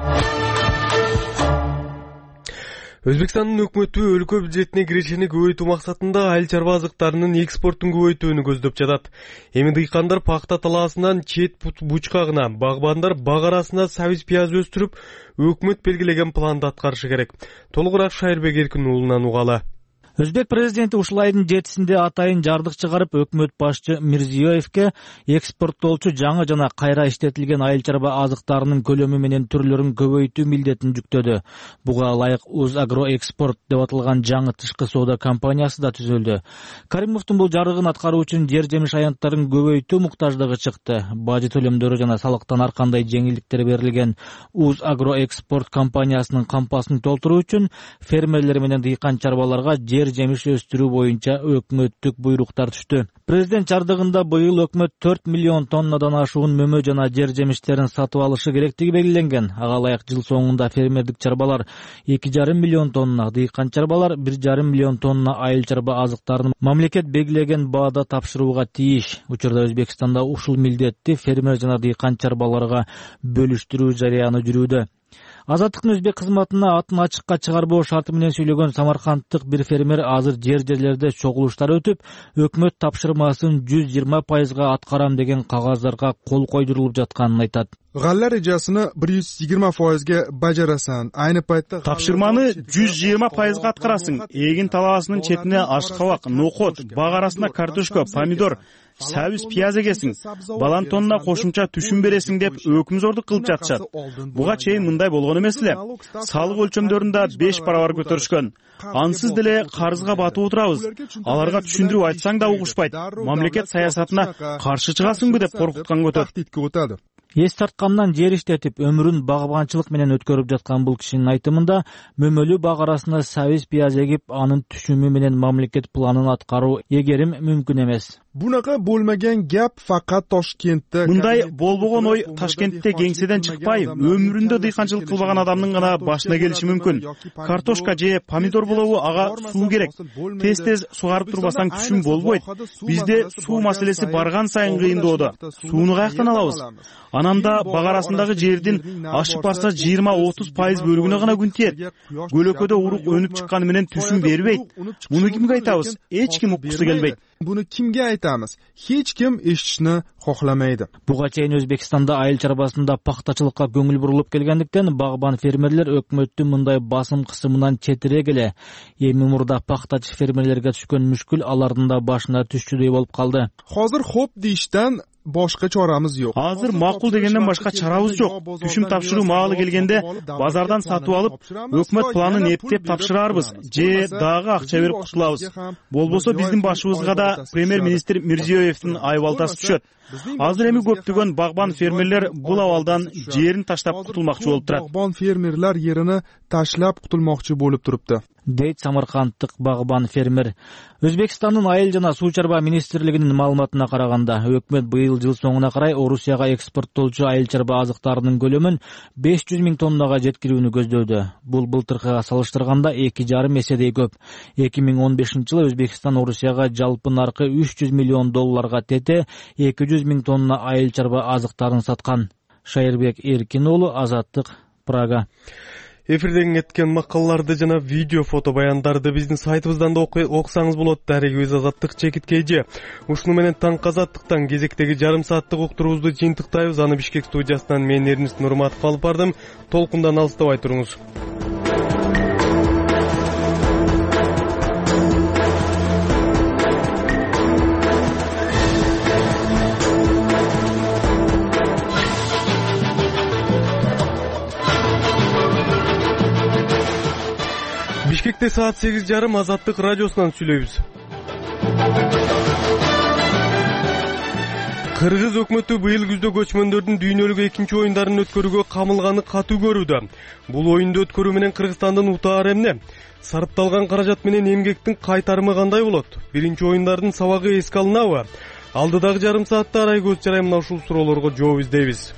Speaker 1: Өзбекстандын өкмөтү өлкө бюджетине кирешени көбөйтүү максатында айыл чарба азыктарынын экспортун көбөйтүүнү көздөп жатат. Эми дыйкандар пахта талаасынан чет бучкагына, багбандар бак арасына сабиз пияз өстүрүп, өкмөт белгилеген планды аткарышы керек. Толугураак Шайырбек Эркин уулунан угалы.
Speaker 17: Өзбек президенти ушул айдын жетисинде атайын жардык чыгарып, өкмөт башчы Мирзиёевке экспорттоочу жаңы жана кайра иштетилген айыл чарба азыктарынын көлөмү менен түрлөрүн көбөйтүү милдетин жүктөдү. Буга ылайык Узагроэкспорт деп аталган жаңы тышкы соода компаниясы да түзүлдү. Каримовдун бул жардыгын аткаруу үчүн жер жемиш аянттарын көбөйтүү муктаждыгы чыкты. Бажы төлөмдөрү жана салыктан ар кандай жеңилдиктер берилген Узагроэкспорт компаниясынын кампасын толтуруу үчүн фермерлер менен дыйкан чарбаларга жер жемиш өстүрүү боюнча өкмөттүк буйруктар түштү. Президент жардыгында быйыл өкмөт төрт миллион тоннадан ашуун мөмө жана жер жемиштерин сатып алышы керектиги белгиленген. Ага ылайык жыл соңунда фермердик чарбалар эки жарым миллион тонна, дыйкан чарбалар бир жарым миллион тонна айыл чарба азыктарын мамлекет белгилеген баада тапшырууга тийиш. Учурда Өзбекстанда ушул милдетти фермер жана дыйкан чарбаларга бөлүштүрүү жарыяны жүрүүдө. Азаттыктын өзбек кызматына атын ачыкка чыгарбоо шарты менен сүйлөгөн самаркандтык бир фермер азыр жер-жерлерде чогулуштар өтүп, өкмөт тапшырмасын жүз жыйырма пайызга аткарам деген кагаздарга кол койдурулуп жатканын айтат.
Speaker 18: G'alla rejasini bir yuz yigirma foizga bajarasan. Ayni paytda
Speaker 11: тапшырманы жүз жыйырма пайызга аткарасың. Эгин талаасынын четине ашкабак, нокот, бак арасына картошка, помидор, сабиз пияз эгесиң. Балан тонна кошумча түшүм бересиң деп өкмүзордук кылып жатышат. Буга чейин мындай болгон эмес эле. Салык өлчөмдөрүндө беш барабар көтөрүшкөн. Ансыз деле карызга батып отурабыз. Аларга түшүндүрүп айтсаң да угушпайт. Мамлекет саясатына каршы чыгасыңбы деп коркуткан көтөт.
Speaker 17: Эс тарткандан жер иштетип, өмүрүн багбанчылык менен өткөрүп жаткан бул кишинин айтымында, мөмөлүү бак арасына сабиз пияз эгип, анын түшүмү менен мамлекет планын аткаруу эгерим мүмкүн эмес.
Speaker 18: Bunaqa bo'lmagan gap faqat Toshkentda.
Speaker 11: Мындай болбогон ой Ташкентте кеңседен чыкпай, өмүрүндө дыйканчылык кылбаган адамдын гана башына келиши мүмкүн. Картошка же помидор болобу, ага суу керек. Тез-тез сугарып турбасаң түшүм болбойт. Бизде суу маселеси барган сайын кыйындоодо. Сууну каяктан алабыз? Ананда бак арасындагы жердин ашып барса жыйырма отуз пайыз бөлүгүнө гана күн тиет. Көлөкөдө урук өнүп чыкканы менен түшүм бербейт. Муну кимге айтабыз? Эч ким уккусу келбейт.
Speaker 18: Buni kimga aytamiz? Hech kim eshitishni xohlamaydi.
Speaker 17: Буга чейин Өзбекстанда айыл чарбасында пахтачылыкка көңүл бурулуп келгендиктен багбан фермерлер өкмөттүн мындай басым кысымынан четирээк эле. Эми мурда пахтачы фермерлерге түшкөн мүшкүл алардын да башына түшчүдөй болуп калды.
Speaker 18: Hozir xo'p deyishdan boshqa choramiz yo'q.
Speaker 11: Азыр макул дегенден башка чарабыз жок. Түшүм тапшыруу маалы келгенде базардан сатып алып, өкмөт планын эптеп тапшырарбыз, же дагы акча берип кутулабыз. Болбосо биздин башыбызга да премьер-министр Мирзиёевдин айбалтасы түшөт. Азыр эми көптөгөн багбан фермерлер бул абалдан жерин таштап кутулмакчы болуп турат.
Speaker 18: Багбан фермерлер yerini tashlab qutulmoqchi bo'lib turibdi.
Speaker 17: дейт самаркандтык багбан фермер. Өзбекстандын айыл жана суу чарба министрлигинин маалыматына караганда, өкмөт быйыл жыл соңуна карай Орусияга экспорттолчу айыл чарба азыктарынын көлөмүн беш жүз миң тоннага жеткирүүнү көздөдө. Бул былтыркыга салыштырганда эки жарым эседей көп. эки миң он бешинчи жылы Өзбекстан Орусияга жалпы наркы үч жүз миллион долларга тете эки жүз миң тонна айыл чарба азыктарын саткан. Шайырбек Эркин уулу, Азаттык, Прага.
Speaker 1: Эфирден кеткен макалаларды жана видео фото баяндарды биздин сайтыбыздан да окусаңыз болот. Дарегибиз Азаттык Чекит Кейжи. Ушуну менен таңкы Азаттыктан кезектеги жарым сааттык уктуруубузду жыйынтыктайбыз. Аны Бишкек студиясынан мен Эрнис Нурматов алып бардым. Толкундан алыстабай туруңуз. Бишкекте саат сегиз жарым Азаттык радиосунан сүйлөйбүз. Кыргыз өкмөтү быйыл күздө көчмөндөрдүн дүйнөлүк экинчи оюндарын өткөрүүгө камылганы катуу көрүүдө. Бул оюнду өткөрүү менен Кыргызстандын утаары эмне? Сарпталган каражат менен эмгектин кайтарымы кандай болот? Биринчи оюндардын сабагы эске алынабы? Алдыдагы жарым саатта арай көз жарай мына ушул суроолорго жооп издейбиз.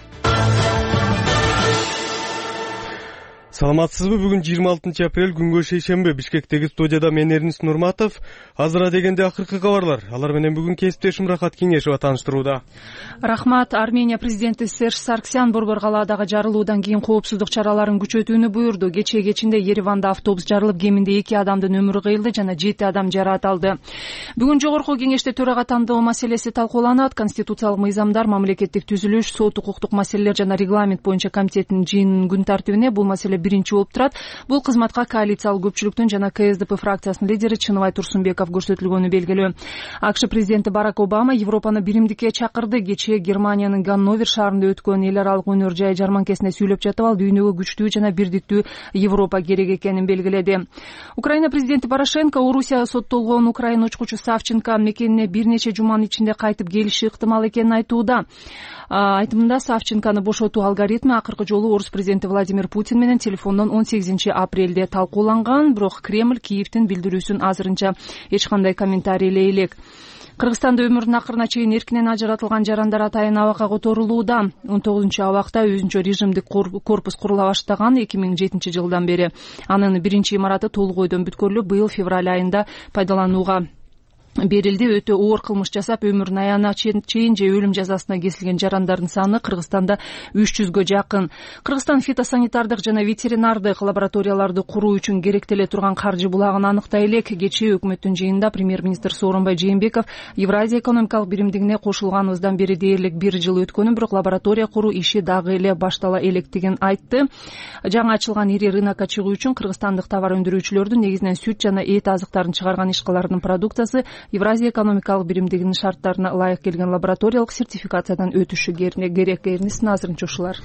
Speaker 1: Саламатсызбы? Бүгүн жыйырма алтынчы апрель күнгө шейшемби. Бишкектеги студияда мен Эрнис Нурматов. Азыра дегенде акыркы кабарлар. Алар менен бүгүн кесиптешим Рахат Кеңешова тааныштырууда.
Speaker 4: Рахмат. Армения президенти Серж Сарксян Борбор калаадагы жарылуудан кийин коопсуздук чараларын күчөтүүнү буйрду. Кечээ кечинде Ереванда автобус жарылып, кеминде эки адамдын өмүрү кыйылды жана жети адам жараат алды. Бүгүн жогорку кеңеште төрага тандоо маселеси талкууланат. Конституциялык мыйзамдар, мамлекеттик түзүлүш, сот укуктук маселелер жана регламент боюнча комитетинин жыйынынын күн тартибине бул маселе биринчи болуп турат. Бул кызматка коалициялык көпчүлүктүн жана КСДП фракциясынын лидери Чыныбай Турсунбеков көрсөтүлгөнү белгилүү. АКШ президенти Барак Обама Европаны биримдикке чакырды. Кечээ Германиянын Ганновер шаарында өткөн эл аралык өнөр жай жарманкесине сүйлөп жатып, ал дүйнөгө күчтүү жана бирдиктүү Европа керек экенин белгиледи. Украина президенти Порошенко Орусияга соттолгон Украина учкучу Савченко мекенине бир нече жуманын ичинде кайтып келиши ыктымал экенин айтууда. Айтымында Савченканы бошотуу алгоритми акыркы жолу Орус президенти Владимир Путин менен телефондон он сегизинчи апрелде талкууланган, бирок Кремль Киевдин билдирүүсүн азырынча эч кандай комментарий элек. Кыргызстанда өмүрүнүн акырына чейин эркинен ажыратылган жарандар атайын абакка которулууда. он тогузунчу абакта өзүнчө режимдик корпус курула баштаган эки миң жетинчи жылдан бери. Анын биринчи имараты толук ойдон бүткөрүлүп, быйыл февраль айында пайдаланууга берилди. Өтө оор кылмыш жасап, өмүрүнүн аягына чейин же өлүм жазасына кесилген жарандардын саны Кыргызстанда үч жүзгө жакын. Кыргызстан фитосанитардык жана ветеринардык лабораторияларды куруу үчүн керектеле турган каржы булагын аныктай элек. Кечээ өкмөттүн жыйынында премьер-министр Сооронбай Жээнбеков Евразия экономикалык биримдигине кошулганыбыздан бери дээрлик бир жыл өткөнүн, бирок лаборатория куруу иши дагы эле баштала электигин айтты. Жаңы ачылган ири рынокко чыгуу үчүн кыргызстандык товар өндүрүүчүлөрдүн, негизинен сүт жана эт азыктарын чыгарган ишкалардын продукциясы Евразия экономикалык биримдигинин шарттарына ылайык келген лабораториялык сертификациядан өтүшү керек. Эрнистин азырынча ушулар.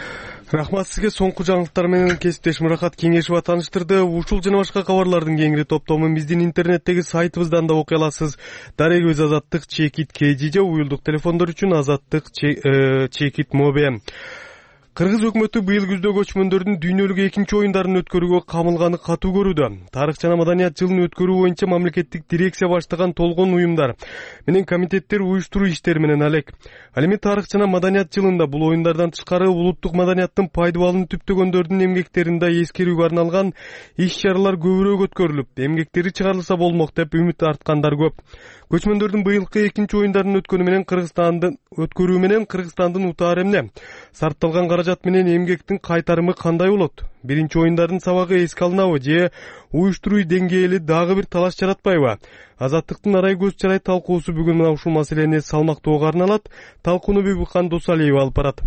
Speaker 1: Рахмат сизге. Соңку жаңылыктар менен кесиптешим Рахат Кеңешова тааныштырды. Ушул жана башка кабарлардын кеңири топтомун биздин интернеттеги сайтыбыздан да окуй аласыз. Дарегибиз Азаттык Чекит Кейжи, уюлдук телефондор үчүн Азаттык Чекит Мобе. Кыргыз өкмөтү быйыл күздө көчмөндөрдүн дүйнөлүк экинчи оюндарын өткөрүүгө камылганы катуу көрүүдө. Тарых жана маданият жылын өткөрүү боюнча мамлекеттик дирекция баштаган толгон уюмдар менен комитеттер уюштуруу иштери менен алек. Ал эми тарых жана маданият жылында бул оюндардан тышкары улуттук маданияттын пайдубалын түптөгөндөрдүн эмгектерин да эскерүүгө арналган иш-чаралар көбүрөөк өткөрүлүп, эмгектери чыгарылса болмок деп үмүт арткандар көп. Көчмөндөрдүн быйылкы экинчи оюндарын өткөрүү менен Кыргызстандын өткөрүү менен Кыргызстандын утаары эмне? Сарпталган каражат менен эмгектин кайтарымы кандай болот? Биринчи оюндардын сабагы эске алынабы же уюштуруу деңгээли дагы бир талаш жаратпайбы? Азаттыктын арай көз чарай талкуусу бүгүн мына ушул маселени салмактоого арналат. Талкууну Бибикан Досалиева алып барат.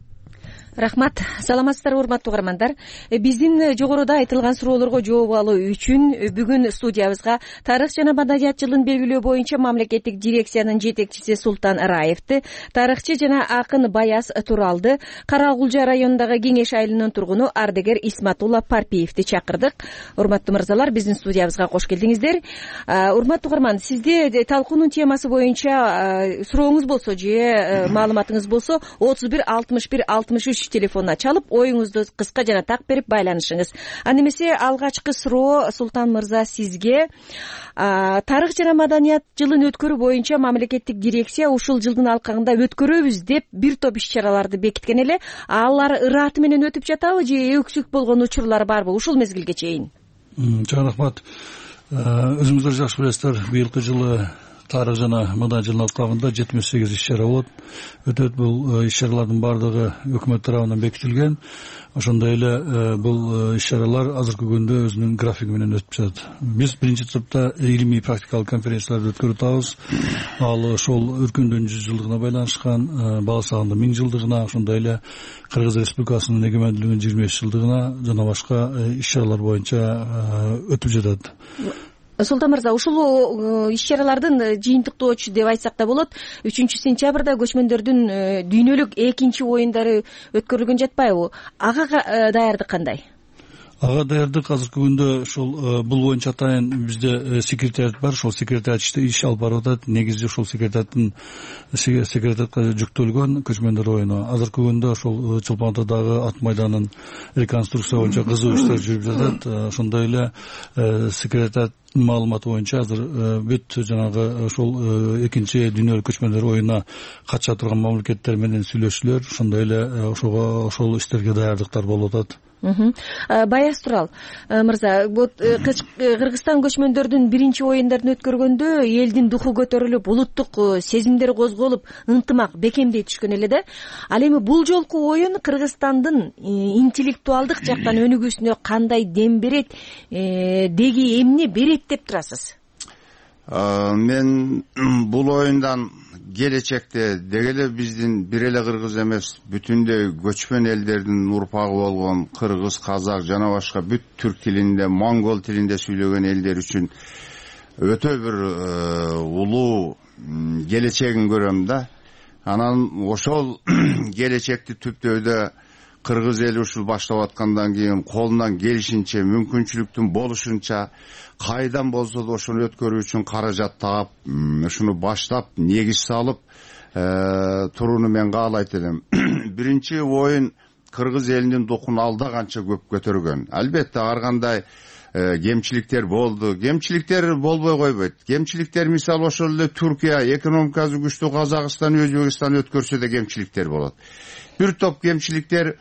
Speaker 19: Рахмат. Саламатсыздарбы, урматтуу угармандар. Биздин жогоруда айтылган суроолорго жооп алуу үчүн бүгүн студиябызга тарых жана маданият жылын белгилөө боюнча мамлекеттик дирекциянын жетекчиси Султан Раевди, тарыхчы жана акын Баяз Туралды, Карагулжа районундагы Кеңеш айылынын тургуну Ардегер Исматулла Парпиевди чакырдык. Урматтуу мырзалар, биздин студиябызга кош келдиңиздер. Урматтуу угарман, сизде талкуунун темасы боюнча сурооңуз болсо же маалыматыңыз болсо отуз бир алтымыш бир алтымыш үч үч телефонуна чалып оюңузду кыска жана так берип байланышыңыз. Анда эмесе алгачкы суроо Султан мырза сизге. Тарых жана маданият жылын өткөрүү боюнча мамлекеттик дирекция ушул жылдын алкагында өткөрөбүз деп бир топ иш-чараларды бекиткен эле. Алар ыраты менен өтүп жатабы же өксүк болгон учурлар барбы ушул мезгилге чейин?
Speaker 20: Чоң рахмат. Өзүңүздөр жакшы билесиздер, быйылкы жылы тарых жана маданият жылынын алкагында жетимиш сегиз иш-чара болот. Өтөт бул иш-чаралардын бардыгы өкмөт тарабынан бекитилген. Ошондой эле бул иш-чаралар азыркы күндө өзүнүн графиги менен өтүп жатат. Биз биринчи топтоо илимий практикалык конференцияларды өткөрүп атабыз. Ал ошол өркүндүн жүз жылдыгына байланышкан, бала сагындын миң жылдыгына, ошондой эле Кыргыз Республикасынын эгемендүүлүгүнүн жыйырма беш жылдыгына жана башка иш-чаралар боюнча өтүп жатат.
Speaker 19: Султан мырза, ушул иш-чаралардын жыйынтыктоочу деп айтсак да болот. үчүнчү сентябрда көчмөндөрдүн дүйнөлүк экинчи оюндары өткөрүлгөн жатпайбы? Ага даярдык кандай?
Speaker 20: Ага даярдык азыркы күндө ушул бул боюнча атайын бизде секретариат бар. Ошол секретариат иш алып барып атат. Негизи ошол секретариаттын секретариатка жүктөлгөн көчмөндөр оюну. Азыркы күндө ошол Чолпон Атадагы ат майданын реконструкция боюнча кызуу иштер жүрүп жатат. Ошондой эле секретариат маалыматы боюнча азыр бүт жанагы ошол экинчи дүйнөлүк көчмөндөр оюнуна катыша турган мамлекеттер менен сүйлөшүүлөр, ошондой эле ошого ошол иштерге даярдыктар болуп атат.
Speaker 19: Баяз Турал мырза, Кыргызстан көчмөндөрдүн биринчи оюндарын өткөргөндө элдин духу көтөрүлүп, улуттук сезимдер козголуп, ынтымак бекемдей түшкөн эле да. Ал эми бул жолку оюн Кыргызстандын интеллектуалдык жактан өнүгүүсүнө кандай дем берет, деги эмне берет деп турасыз?
Speaker 21: Мен бул оюндан келечекте дегеле биздин бир эле кыргыз эмес, бүтүндөй көчмөн элдердин урпагы болгон кыргыз, казак жана башка бүт түрк тилинде, монгол тилинде сүйлөгөн элдер үчүн өтө бир улуу келечегин көрөм да. Анан ошол келечекти түптөөдө кыргыз эли ушул баштап аткандан кийин колунан келишинче, мүмкүнчүлүктүн болушунча кайдан болсо да ошону өткөрүү үчүн каражат таап, ушуну баштап, негиз салып турууну мен каалайт элем. Биринчи оюн кыргыз элинин духун алда канча көп көтөргөн. Албетте ар кандай кемчиликтер болду. Кемчиликтер болбой койбойт. Кемчиликтер мисалы ошол эле Түркия, экономикасы күчтүү Казакстан, Өзбекстан өткөрсө да кемчиликтер болот. Бир топ кемчиликтер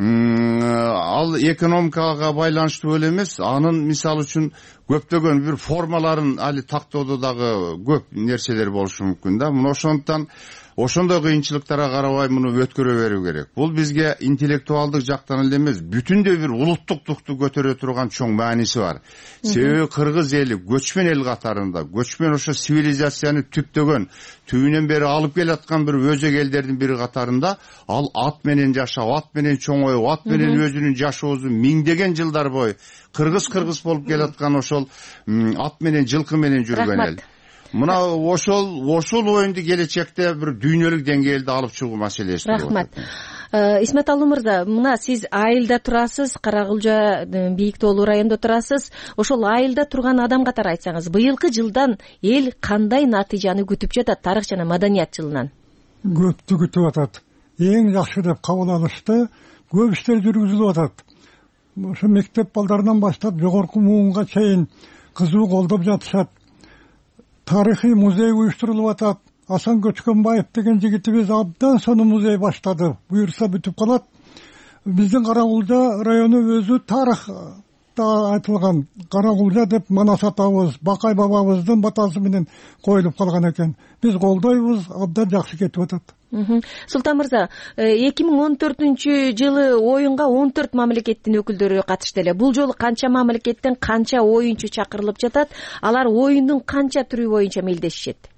Speaker 21: ал экономикага байланыштуу эле эмес, анын мисалы үчүн көптөгөн бир формаларын али тактоодо дагы көп нерселер болушу мүмкүн да. Мына ошондон ошондой кыйынчылыктарга карабай муну өткөрө берүү керек. Бул бизге интеллектуалдык жактан эле эмес, бүтүндөй бир улуттук духту көтөрө турган чоң мааниси бар. Себеби кыргыз эли көчмөн эл катарында, көчмөн ошо цивилизацияны түптөгөн, түбүнөн бери алып келаткан бир өзөк элдердин бири катарында, ал ат менен жашап, ат менен чоңоюп, ат менен өзүнүн жашоосун миңдеген жылдар бою кыргыз кыргыз болуп келаткан ошол ат менен жылкы менен жүргөн эл. Мына ошол ошол оюнду келечекте бир дүйнөлүк деңгээлде алып чыгуу маселеси.
Speaker 19: Рахмат. Исметалы мырза, мына сиз Айылда турасыз, Каракулжа Бийик Тоолуу районунда турасыз. Ошол Айылда турган адам катары айтсаңыз, быйылкы жылдан эл кандай натыйжаны күтүп жатат тарых жана маданият жылынан?
Speaker 22: Көптү күтүп атат. Эң жакшы деп кабыл алышты. Көп иштер жүргүзүлүп атат. Ошо мектеп балдарынан баштап жогорку муунга чейин кызуу колдоп жатышат. Тарыхый музей уюштурулуп атат. Асан Көчкөнбаев деген жигитибиз абдан сону музей баштады. Буюрса бүтүп калат. Биздин Каракулжа району өзү тарыхта айтылган. Каракулжа деп Манас атабыз, Бакай бабабыздын батасы менен коюлуп калган экен. Биз колдойбуз, абдан жакшы кетип атат.
Speaker 19: Султан мырза, эки миң он төртүнчү жылы оюнга он төрт мамлекеттин өкүлдөрү катышты эле. Бул жолу канча мамлекеттен канча оюнчу чакырылып жатат? Алар оюндун канча түрү боюнча мелдешишет?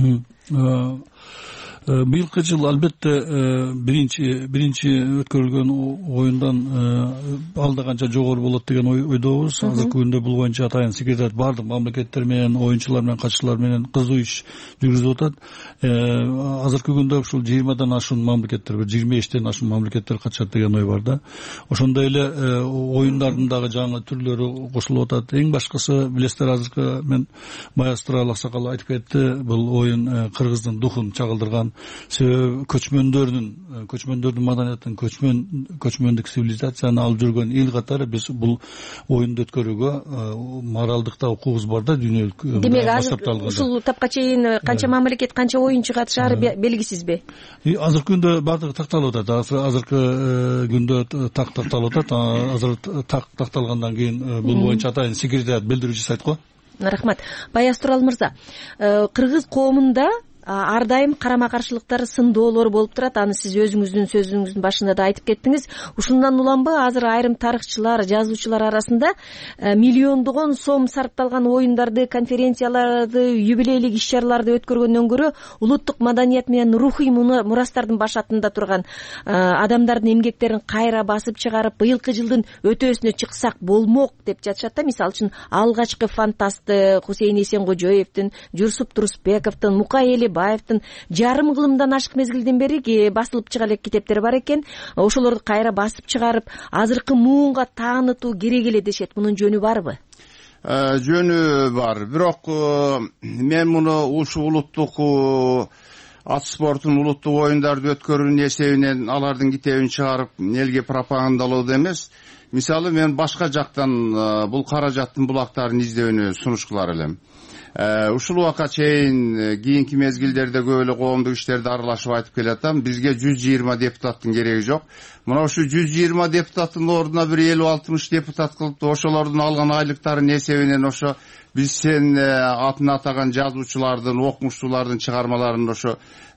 Speaker 20: Быйылкы жыл албетте биринчи биринчи өткөрүлгөн оюндан алда канча жогору болот деген ойдобуз. Азыркы күндө бул боюнча атайын секретариат бардык мамлекеттер менен, оюнчулар менен, катчылар менен кызуу иш жүргүзүп атат. Азыркы күндө ушул жыйырмадан ашуун мамлекеттер, жыйырма бештен ашуун мамлекеттер катышат деген ой бар да. Ошондой эле оюндардын дагы жаңы түрлөрү кошулуп атат. Эң башкысы билесиздер, азыркы мен Баяз Турал аксакал айтып кетти, бул оюн кыргыздын духун чагылдырган. себеби көчмөндөрдүн көчмөндөрдүн маданиятын көчмөн көчмөндүк цивилизацияны алып жүргөн эл катары биз бул оюнду өткөрүүгө моралдык да укугубуз бар да дүйнөлүк.
Speaker 19: Демек азыр ушул тапка чейин канча мамлекет канча оюнчу катышаары белгисизби?
Speaker 20: Азыркы күндө баардыгы такталып атат. Азыркы күндө так такталып атат. Азыр так такталгандан кийин бул боюнча атайын секретариат билдирүү жасайт го.
Speaker 19: Рахмат. Баяз Турал мырза, кыргыз коомунда ар дайым карама каршылыктар, сындоолор болуп турат. Аны сиз өзүңүздүн сөзүңүздүн башында да айтып кеттиңиз. Ушундан уланбы азыр айрым тарыхчылар, жазуучулар арасында миллиондогон сом сарпталган оюндарды, конференцияларды, юбилейлик иш-чараларды өткөргөндөн көрө улуттук маданият менен рухий мурастардын башатында турган адамдардын эмгектерин кайра басып чыгарып, быйылкы жылдын өтөөсүнө чыксак болмок деп жатышат да. Мисалы үчүн алгачкы фантасты Хусейин Эсенгожоевдин, Журсуп Турусбековдун, Мукай Баевдин жарым кылымдан ашык мезгилден бери басылып чыга элек китептер бар экен. Ошолорду кайра басып чыгарып, азыркы муунга таанытуу керек эле дешет. Мунун жөнү барбы?
Speaker 21: Жөнү бар. Бирок мен муну ушул улуттук ат спортун, улуттук оюндарды өткөрүүнүн эсебинен алардын китебин чыгарып элге пропагандалоодо эмес. Мисалы мен башка жактан бул каражаттын булактарын издөөнү сунуш кылар элем. Ушул убакка чейин кийинки мезгилдерде көп эле коомдук иштерди аралашып айтып келатам. Бизге жүз жыйырма депутаттын кереги жок. Мына ушу жүз жыйырма депутаттын ордуна бир элүү алтымыш депутат кылып, ошолордун алган айлыктарынын эсебинен ошо биз сен атын атаган жазуучулардын, окумуштуулардын чыгармаларын ошо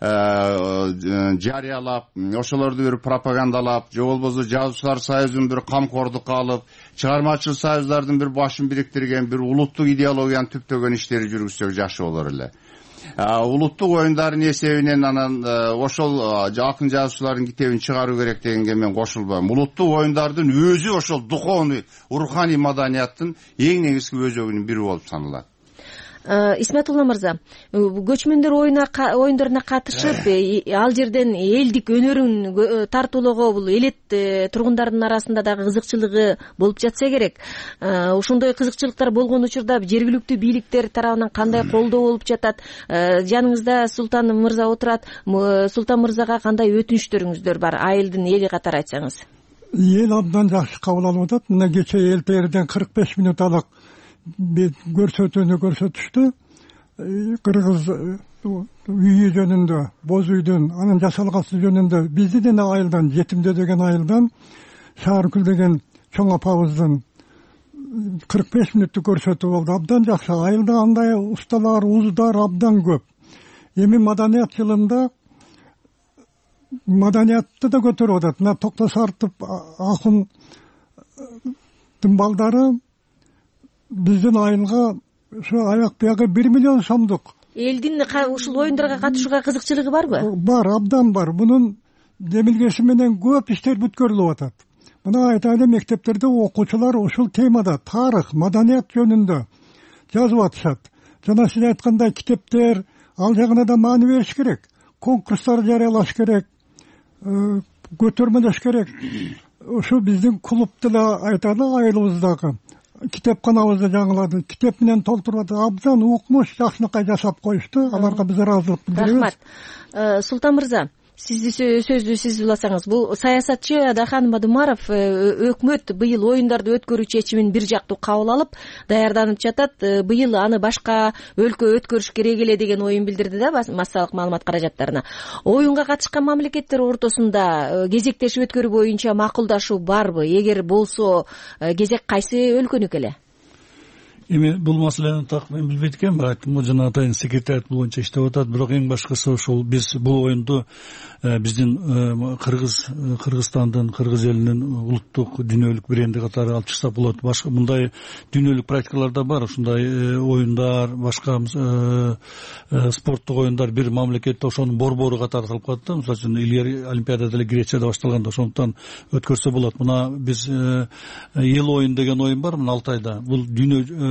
Speaker 21: жарыялап, ошолорду бир пропагандалап, же болбосо жазуучулар союзун бир камкордукка алып, чыгармачыл союздардын бир башын бириктирген, бир улуттук идеологияны түптөгөн иштери жүргүзсөк жакшы болор эле. Улуттук оюндардын эсебинен анан ошол акын жазуучулардын китебин чыгаруу керек дегенге мен кошулбайм. Улуттук оюндардын өзү ошол духовный, руханий маданияттын эң негизги өзөгүнүн бири болуп саналат.
Speaker 19: Исматулла мырза, көчмөндөр оюндоруна катышып, ал жерден элдик өнөрүн тартуулоого бул элет тургундардын арасында дагы кызыкчылыгы болуп жатса керек. Ошондой кызыкчылыктар болгон учурда жергиликтүү бийликтер тарабынан кандай колдоо болуп жатат? Жаныңызда Султан мырза отурат. Султан мырзага кандай өтүнүчтөрүңүздөр бар? Айылдын эли катары айтсаңыз.
Speaker 22: Эл абдан жакшы кабыл алып атат. Мына кече элтерден кырк беш мүнөтталык көрсөтүүнү көрсөтүштү. Кыргыз үйү жөнүндө, боз үйдүн анын жасалгасы жөнүндө бизди деле айылдан, жетимдөө деген айылдан Шааркүл деген чоң апабыздын кырк беш мүнөттүк көрсөтүү болду. Абдан жакшы. Айылда андай усталар, уздар абдан көп. Эми маданият жылында маданиятты да көтөрүп атат. Мына Токтосартып акындын балдары биздин айылга ушу аяк биягы бир миллион сомдук.
Speaker 19: Элдин ушул оюндарга катышууга кызыкчылыгы барбы?
Speaker 22: Бар, абдан бар. Мунун демилгеси менен көп иштер бүткөрүлүп атат. Мына айтайлы, мектептерде окуучулар ушул темада тарых, маданият жөнүндө жазып атышат. Жана сиз айткандай китептер, ал жагына да маани бериш керек. Конкурстар жарыялаш керек, көтөрмөлөш керек. Ушу биздин клубду да айталы, айылыбыздагы китепканабызды жаңылады, китеп менен толтуруп атат. Абдан укмуш, жакшынакай жасап коюшту. Аларга биз ыраазылык билдиребиз.
Speaker 19: Рахмат. Султан мырза, сизди сөздү сиз уласаңыз. Бул саясатчы Адахан Мадумаров өкмөт быйыл оюндарды өткөрүү чечимин бир жактуу кабыл алып, даярданып жатат. Быйыл аны башка өлкө өткөрүш керек эле деген оюн билдирди да массалык маалымат каражаттарына. Оюнга катышкан мамлекеттер ортосунда кезектешип өткөрүү боюнча макулдашуу барбы? Эгер болсо, кезек кайсы өлкөнүкү эле?
Speaker 20: Эми бул маселени так мен билбейт экенмин, айттым, жана атайын секретариат боюнча иштеп атат. Бирок эң башкысы ошол биз бул оюнду биздин Кыргыз Кыргызстандын, Кыргыз элинин улуттук дүйнөлүк бренди катары алып чыксак болот. Башка мындай дүйнөлүк практикалар да бар. Ушундай оюндар, башка спорттук оюндар бир мамлекетте ошонун борбору катары калып калат да. Мисалы үчүн илгери Олимпиада деле Грецияда башталганда, ошондуктан өткөрсө болот. Мына биз эл оюн деген оюн бар, мына Алтайда. Бул дүйнө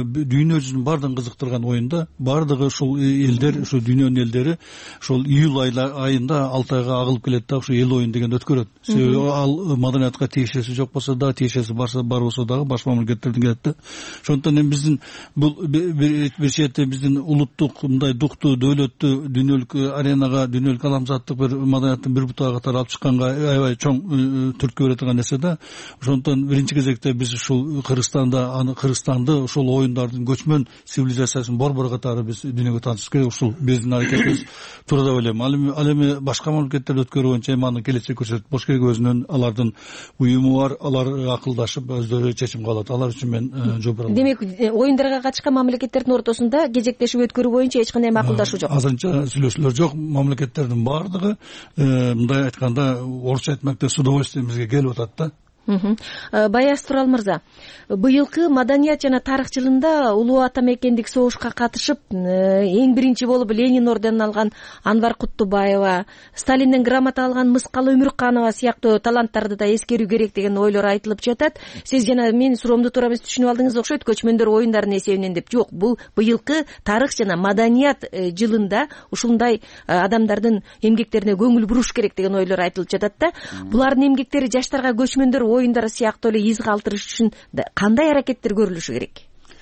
Speaker 20: дүйнө жүзүн баардыгын кызыктырган оюн да. Баардыгы ушул элдер, ушу дүйнөнүн элдери ушул июль айында Алтайга агылып келет да, ушу эл оюн деген өткөрөт. Себеби ал маданиятка тиешеси жок болсо да, тиешеси барса бар болсо дагы башка мамлекеттерден келет да. Ошондон эми биздин бул бир чети биздин улуттук мындай дукту, дөөлөттү дүйнөлүк аренага, дүйнөлүк аламзаттык бир маданияттын бир бутагы катары алып чыкканга аябай чоң түрткү бере турган нерсе да. Ошондон биринчи кезекте биз ушул Кыргызстанда, аны Кыргызстанды ушул оюндардын көчмөн цивилизациясын борбор катары биз дүйнөгө таанытышыбыз керек. Ушул биздин аракетибиз туура деп ойлойм. Ал эми башка мамлекеттерде өткөрүү боюнча эми аны келечек көрсөтүп болуш керек. Өзүнүн алардын уюму бар, алар акылдашып өздөрү чечим кабыл алат. Алар үчүн мен жооп берем.
Speaker 19: Демек, оюндарга катышкан мамлекеттердин ортосунда кезектешип өткөрүү боюнча эч кандай макулдашуу жок.
Speaker 20: Азырынча сүйлөшүүлөр жок. Мамлекеттердин баардыгы мындай айтканда, орусча айтмакта с удовольствием келип атат да.
Speaker 19: Баяз Турал мырза, быйылкы маданият жана тарых жылында улуу ата мекендик согушка катышып, эң биринчи болуп Ленин орденин алган Анвар Куттубаева, Сталинден грамота алган Мыскал Өмүрканова сыяктуу таланттарды да эскерүү керек деген ойлор айтылып жатат. Сиз жана менин суроомду туура эмес түшүнүп алдыңыз окшойт, көчмөндөр оюндардын эсебинен деп. Жок, бул быйылкы тарых жана маданият жылында ушундай адамдардын эмгектерине көңүл буруш керек деген ойлор айтылып жатат да. Булардын эмгектери жаштарга көчмөндөр оюндары сыяктуу эле из калтырыш үчүн кандай аракеттер көрүлүшү керек?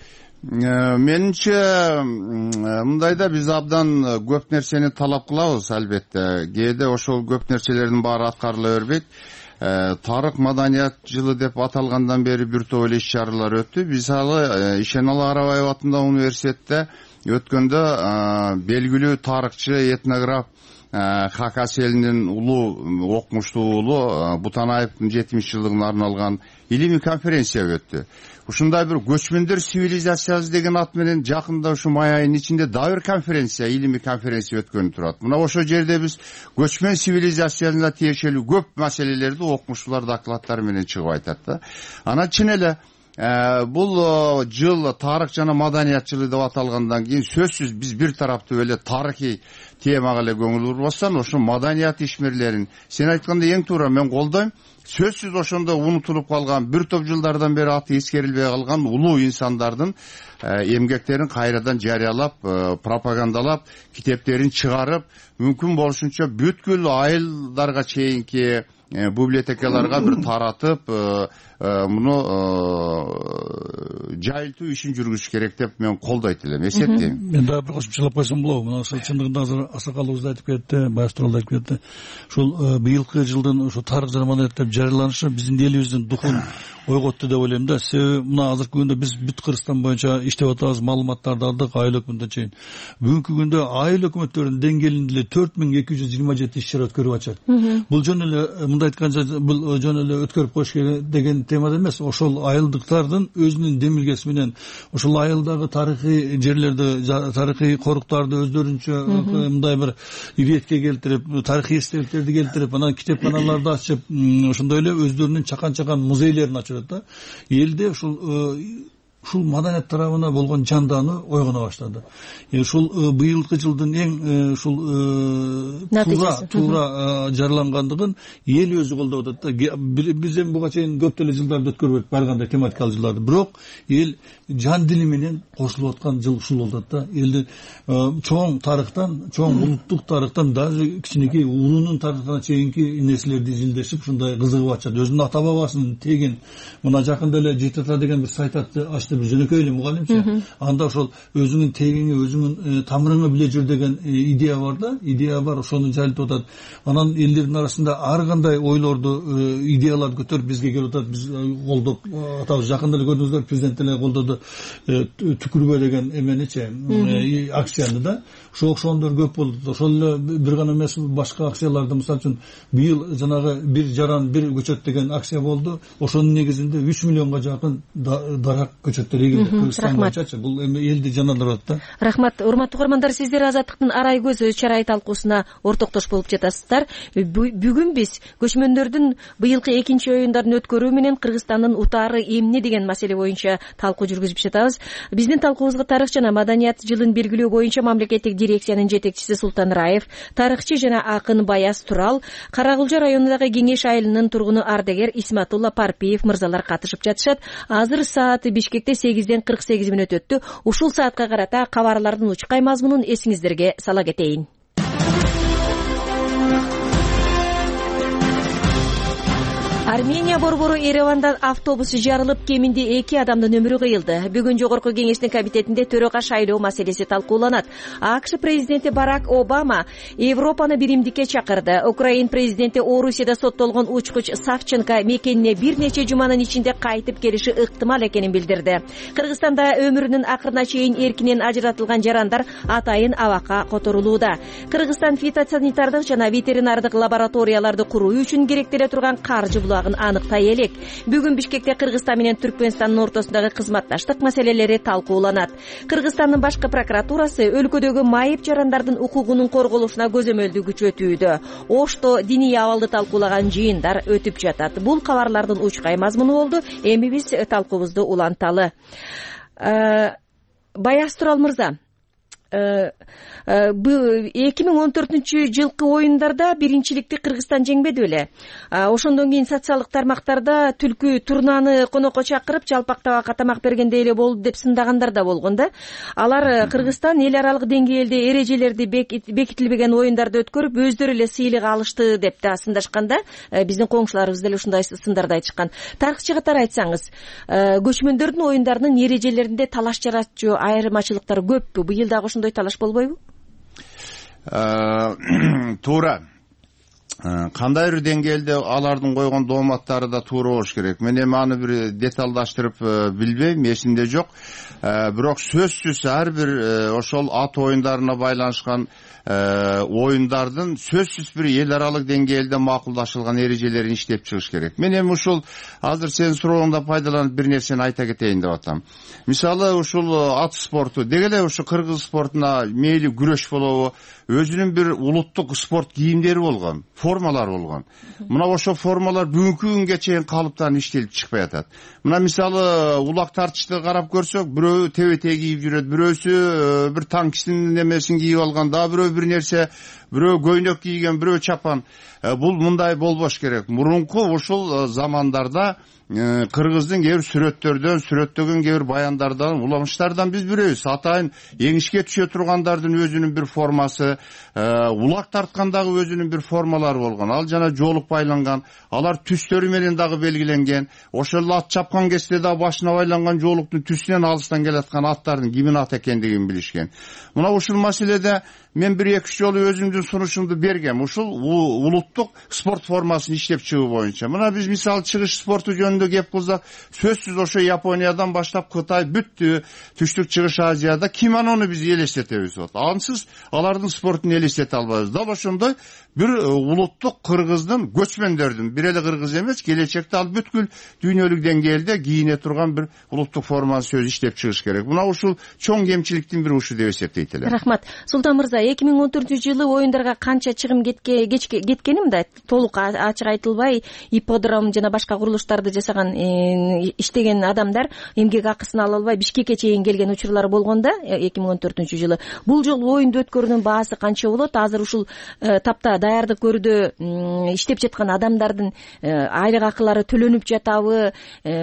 Speaker 21: Менимче мындайда биз абдан көп нерсени талап кылабыз, албетте. Кээде ошол көп нерселердин баары аткарыла бербейт. Тарых маданият жылы деп аталгандан бери бир топ эле иш-чаралар өттү. Мисалы, Ишеналы Арабаев атындагы университетте өткөндө белгилүү тарыхчы, этнограф Хакас элинин улуу окумуштуу уулу Бутанаевдин жетимиш жылдыгына арналган илимий конференция өттү. Ушундай бир көчмөндөр цивилизациясы деген ат менен жакында ушу май айынын ичинде дагы бир конференция, илимий конференция өткөнүп турат. Мына ошол жерде биз көчмөн цивилизациясына тиешелүү көп маселелерди окумуштуулар докладдары менен чыгып айтат да. Анан чын эле бул жыл тарых жана маданият жылы деп аталгандан кийин сөзсүз биз бир тараптуу эле тарыхый темага эле көңүл бурбастан ошо маданият ишмерлерин, сен айткандай эң туура, мен колдойм. Сөзсүз ошондо унутулуп калган, бир топ жылдардан бери аты эскерилбей калган улуу инсандардын эмгектерин кайрадан жарыялап, пропагандалап, китептерин чыгарып, мүмкүн болушунча бүткүл айылдарга чейинки библиотекаларга бир таратып, муну жайылтуу ишин жүргүзүш керек деп мен колдойт элем, эсептейм.
Speaker 20: Мен дагы бир кошумчалап койсом болобу? Мына ошол чындыгында азыр Асакалыбыз да айтып кетти, Баяз Турал да айтып кетти. Ушул быйылкы жылдын ушу тарых жана маданият деп жарыяланышы биздин элибиздин духун ойготту деп ойлойм да. Себеби мына азыркы күндө биз бүт Кыргызстан боюнча иштеп атабыз, маалыматтарды алдык, айыл өкмөтүнө чейин. Бүгүнкү күндө айыл өкмөттөрүнүн деңгээлинде эле төрт миң эки жүз жыйырма жети иш-чара өткөрүп атышат. Бул жөн эле мындай айтканча бул жөн эле өткөрүп коюш керек деген темада эмес. Ошол айылдыктардын өзүнүн демилгеси менен ошол айылдагы тарыхый жерлерди, тарыхый коруктарды өздөрүнчө мындай бир иретке келтирип, тарыхый эстеликтерди келтирип, анан китепканаларды ачып, ошондой эле өздөрүнүн чакан-чакан музейлерин ачып да. Элде ушул ушул маданият тарабына болгон жандануу ойгоно баштады. Ушул быйылкы жылдын эң ушул туура туура жарыялангандыгын эл өзү колдоп атат да. Биз эми буга чейин көп деле жылдарды өткөрбөдүк, ар кандай тематикалык жылдарды. Бирок эл жан дили менен кошулуп аткан жыл ушул болуп атат да. Элдин чоң тарыхтан, чоң улуттук тарыхтан, даже кичинекей улуунун тарыхына чейинки нерселерди изилдешип, ушундай кызыгып атышат. Өзүнүн ата бабасынын тегин, мына жакында эле Житата деген бир сайт ачты, бир жөнөкөй эле мугалимче. Анда ошол өзүңүн тегиңи, өзүңүн тамырыңы биле жүр деген идея бар да, идея бар, ошону жайылтып атат. Анан элдердин арасында ар кандай ойлорду, идеяларды көтөрүп бизге келип атат. Биз колдоп атабыз. Жакында эле көрдүңүздөр, президент эле колдоду түкүрбө деген эменичи, акцияны да. Ошо окшондор көп болду. Ошол эле бир гана эмес, башка акцияларды, мисалы үчүн быйыл жанагы бир жаран бир көчөт деген акция болду. Ошонун негизинде үч миллионго жакын дарак көчөттөр эгилди Кыргызстан боюнчачы. Бул эми элди жандандырып атат да.
Speaker 19: Рахмат. Урматтуу угармандар, сиздер Азаттыктын арай көз чарай талкуусуна ортоктош болуп жатасыздар. Бүгүн биз көчмөндөрдүн быйылкы экинчи оюндарын өткөрүү менен Кыргызстандын утаары эмне деген маселе боюнча талкуу жүргүзүп жатабыз. Биздин талкуубузга тарых жана маданият жылын белгилөө боюнча мамлекеттик дирекциянын жетекчиси Султан Раев, тарыхчы жана акын Баяз Турал, Кара Кулча районундагы Кеңеш айылынын тургуну ардагер Исматулла Парпиев мырзалар катышып жатышат. Азыр саат Бишкекте кечте сегизден кырк сегиз мүнөт өттү. Ушул саатка карата кабарлардын учкай мазмунун эсиңиздерге сала кетейин. Армения борбору Еревандан автобусу жарылып, кеминде эки адамдын өмүрү кыйылды. Бүгүн жогорку кеңештин комитетинде төрага шайлоо маселеси талкууланат. АКШ президенти Барак Обама Европаны биримдикке чакырды. Украин президенти Орусияда соттолгон учкуч Савченко мекенине бир нече жуманын ичинде кайтып келиши ыктымал экенин билдирди. Кыргызстанда өмүрүнүн акырына чейин эркинен ажыратылган жарандар атайын абакка которулууда. Кыргызстан фитосанитардык жана ветеринардык лабораторияларды куруу үчүн керектеле турган каржы аныктай элек. Бүгүн Бишкекте Кыргызстан менен Түркмөнстандын ортосундагы кызматташтык маселелери талкууланат. Кыргызстандын башкы прокуратурасы өлкөдөгү майып жарандардын укугунун корголушуна көзөмөлдү күчөтүүдө. Ошто диний абалды талкуулаган жыйындар өтүп жатат. Бул кабарлардын учкай мазмуну болду. Эми биз талкуубузду уланталы. Баяз Турал мырза, эки миң он төртүнчү жылкы оюндарда биринчиликти Кыргызстан жеңбеди беле. Ошондон кийин социалдык тармактарда түлкү турнаны конокко чакырып жалпактабакка тамак бергенде эле болду деп сындагандар да болгон да. Алар Кыргызстан эл аралык деңгээлде эрежелерди бекитилбеген оюндарды өткөрүп, өздөрү эле сыйлык алышты деп да сындашканда, биздин коңшуларыбыз деле ушундай сындарды айтышкан. Тарыхчы катары айтсаңыз, көчмөндөрдүн оюндарынын эрежелеринде талаш жаратчу айырмачылыктар көппү? Быйыл дагы ошондой талаш болбойбу?
Speaker 21: Туура. Кандайдыр деңгээлде алардын койгон дооматтары да туура болуш керек. Мен эми аны бир деталдаштырып билбейм, эсимде жок. Бирок сөзсүз ар бир ошол ат оюндарына байланышкан оюндардын сөзсүз бир эл аралык деңгээлде макулдашылган эрежелерин иштеп чыгыш керек. Мен эми ушул азыр сенин сурооңдо пайдаланып бир нерсени айта кетейин деп атам. Мисалы ушул ат спорту деги эле ушу кыргыз спортуна мейли күрөш болобу, өзүнүн бир улуттук спорт кийимдери болгон, формалар болгон. Мына ошол формалар бүгүнкү күнгө чейин калыптан иштелип чыкпай атат. Мына мисалы улак тартышты карап көрсөк, бирөө тебете кийип жүрөт, бирөөсү бир танкистин немесин кийип алган, да бирөө бир нерсе, бирөө көйнөк кийген, бирөө чапан. Бул мындай болбош керек. Мурунку ушул замандарда кыргыздын кээ бир сүрөттөрдөн, сүрөттөгөн кээ бир баяндардан, уламыштардан биз билебиз. Атайын эңишке түшө тургандардын өзүнүн бир формасы, улак тарткандагы өзүнүн бир формалары болгон. Ал жана жоолук байланган, алар түстөрү менен дагы белгиленген. Ошол ат чапкан кезде да башына байланган жоолуктун түсүнөн алыстан келаткан аттардын кимин ат экендигин билишкен. Мына ушул маселеде мен бир эки үч жолу өзүмдүн сунушумду бергем. Ушул улуттук спорт формасын иштеп чыгуу боюнча. Мына биз мисалы чыгыш спорту жөнүндө кеп кылсак, сөзсүз ошо Япониядан баштап Кытай бүттү, түштүк чыгыш Азияда кимонону биз элестетебиз. Ансыз алардын спортун элестете албайбыз. Дал ошондой бир улуттук кыргыздын көчмөндөрдүн, бир эле кыргыз эмес, келечекте ал бүткүл дүйнөлүк деңгээлде кийине турган бир улуттук форманы сөз иштеп чыгыш керек. Мына ушул чоң кемчиликтин бири ушу деп эсептейт элем.
Speaker 19: Рахмат. Султан мырза, эки миң он төртүнчү жылы оюндарга канча чыгым кеткеним да толук ачык айтылбай, ипподром жана башка курулуштарды жасаган иштеген адамдар эмгек акысын ала албай Бишкекке чейин келген учурлар болгон да эки миң он төртүнчү жылы. Бул жолу оюнду өткөрүүнүн баасы канча болот? Азыр ушул тапта даярдык көрүүдө иштеп жаткан адамдардын айлык акылары төлөнүп жатабы?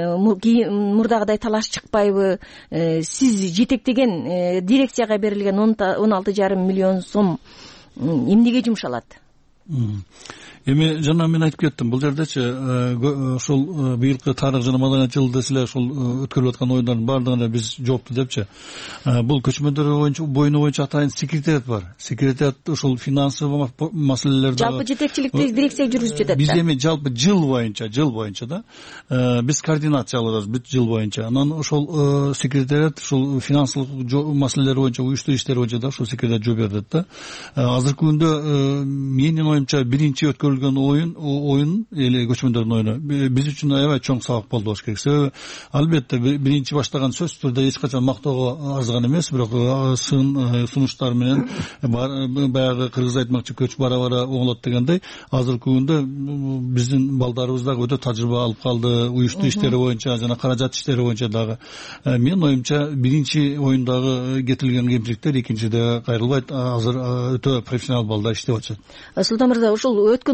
Speaker 19: Мурдагыдай талаш чыкпайбы? Сиз жетектеген дирекцияга берилген он алты жарым миллион сом эмнеге жумшалат?
Speaker 20: Эми жана мен айтып кеттим, бул жердечи ошол быйылкы тарых жана маданият жылында силер ошол өткөрүлүп аткан оюндардын баардыгына биз жоопту депчи. Бул көчмөндөр боюнча боюну боюнча атайын секретариат бар. Секретариат ошол финансовый маселелерди
Speaker 19: жалпы жетекчиликти дирекция жүргүзүп жатат.
Speaker 20: Биз эми жалпы жыл боюнча, жыл боюнча да биз координация алабыз бүт жыл боюнча. Анан ошол секретариат ошол финансылык маселелер боюнча, уюштуу иштер боюнча да ошол секретариат жооп берет да. Азыркы күндө менин оюмча биринчи өткөрүлгөн оюн оюн эле көчмөндөрдүн оюну биз үчүн аябай чоң сабак болду болуш керек. Себеби албетте биринчи баштаган сөзсүз түрдө эч качан мактоого арзыган эмес, бирок сын сунуштар менен баягы кыргыз айтмакчы көч бара бара оңолот дегендей, азыркы күндө биздин балдарыбыз дагы өтө тажрыйба алып калды уюштуу иштери боюнча жана каражат иштери боюнча дагы. Менин оюмча биринчи оюндагы кетилген кемчиликтер экинчиде кайрылбайт. Азыр өтө профессионал балдар иштеп атышат.
Speaker 19: Султан мырза, ушул өткөн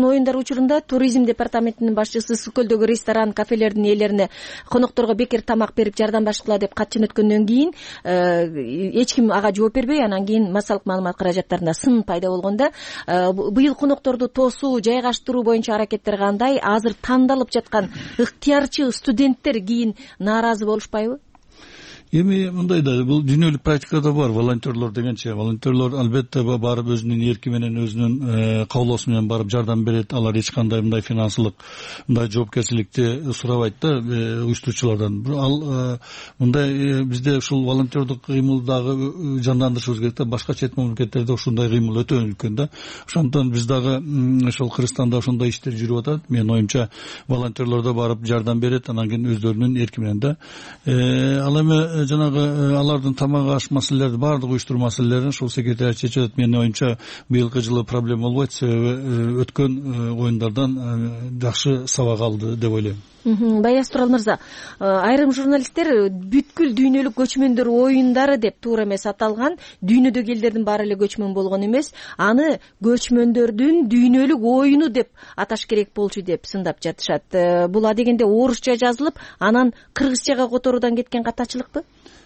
Speaker 19: оюндар учурунда туризм департаментинин башчысы Ысык көлдөгү ресторан, кафелердин ээлерине конокторго бекер тамак берип жардамдашкыла деп кат жөнөткөндөн кийин эч ким ага жооп бербей, анан кийин массалык маалымат каражаттарында сын пайда болгондо быйыл конокторду тосуу, жайгаштыруу боюнча аракеттер кандай? Азыр тандалып жаткан ыктыярчы студенттер кийин нааразы болушпайбы?
Speaker 20: Эми мындай да, бул дүйнөлүк практикада бар волонтерлор дегенче. Волонтерлор албетте барып өзүнүн эрки менен, өзүнүн каалоосу менен барып жардам берет. Алар эч кандай мындай финансылык, мындай жоопкерчиликти сурабайт да уюштуруучулардан. Ал мындай бизде ушул волонтердук кыймылдагы жандандырышыбыз керек да. Башка чет мамлекеттерде ушундай кыймыл өтө үлкөн да. Ошондон биз дагы ошол Кыргызстанда ошондой иштер жүрүп атат. Менин оюмча волонтерлор да барып жардам берет, анан кийин өздөрүнүн эрки менен да. Ал эми жанагы алардын тамак аш маселелерди, баардык уюштуруу маселелерин ушул секретариат чечет. Менин оюмча быйылкы жылы проблема болбойт, себеби өткөн оюндардан жакшы сабак алды деп ойлойм.
Speaker 19: Баяз Турал мырза, айрым журналисттер бүткүл дүйнөлүк көчмөндөр оюндары деп туура эмес аталган, дүйнөдөгү элдердин баары эле көчмөн болгон эмес, аны көчмөндөрдүн дүйнөлүк оюну деп аташ керек болчу деп сындап жатышат. Бул адегенде орусча жазылып, анан кыргызчага которуудан кеткен катачылыкпы?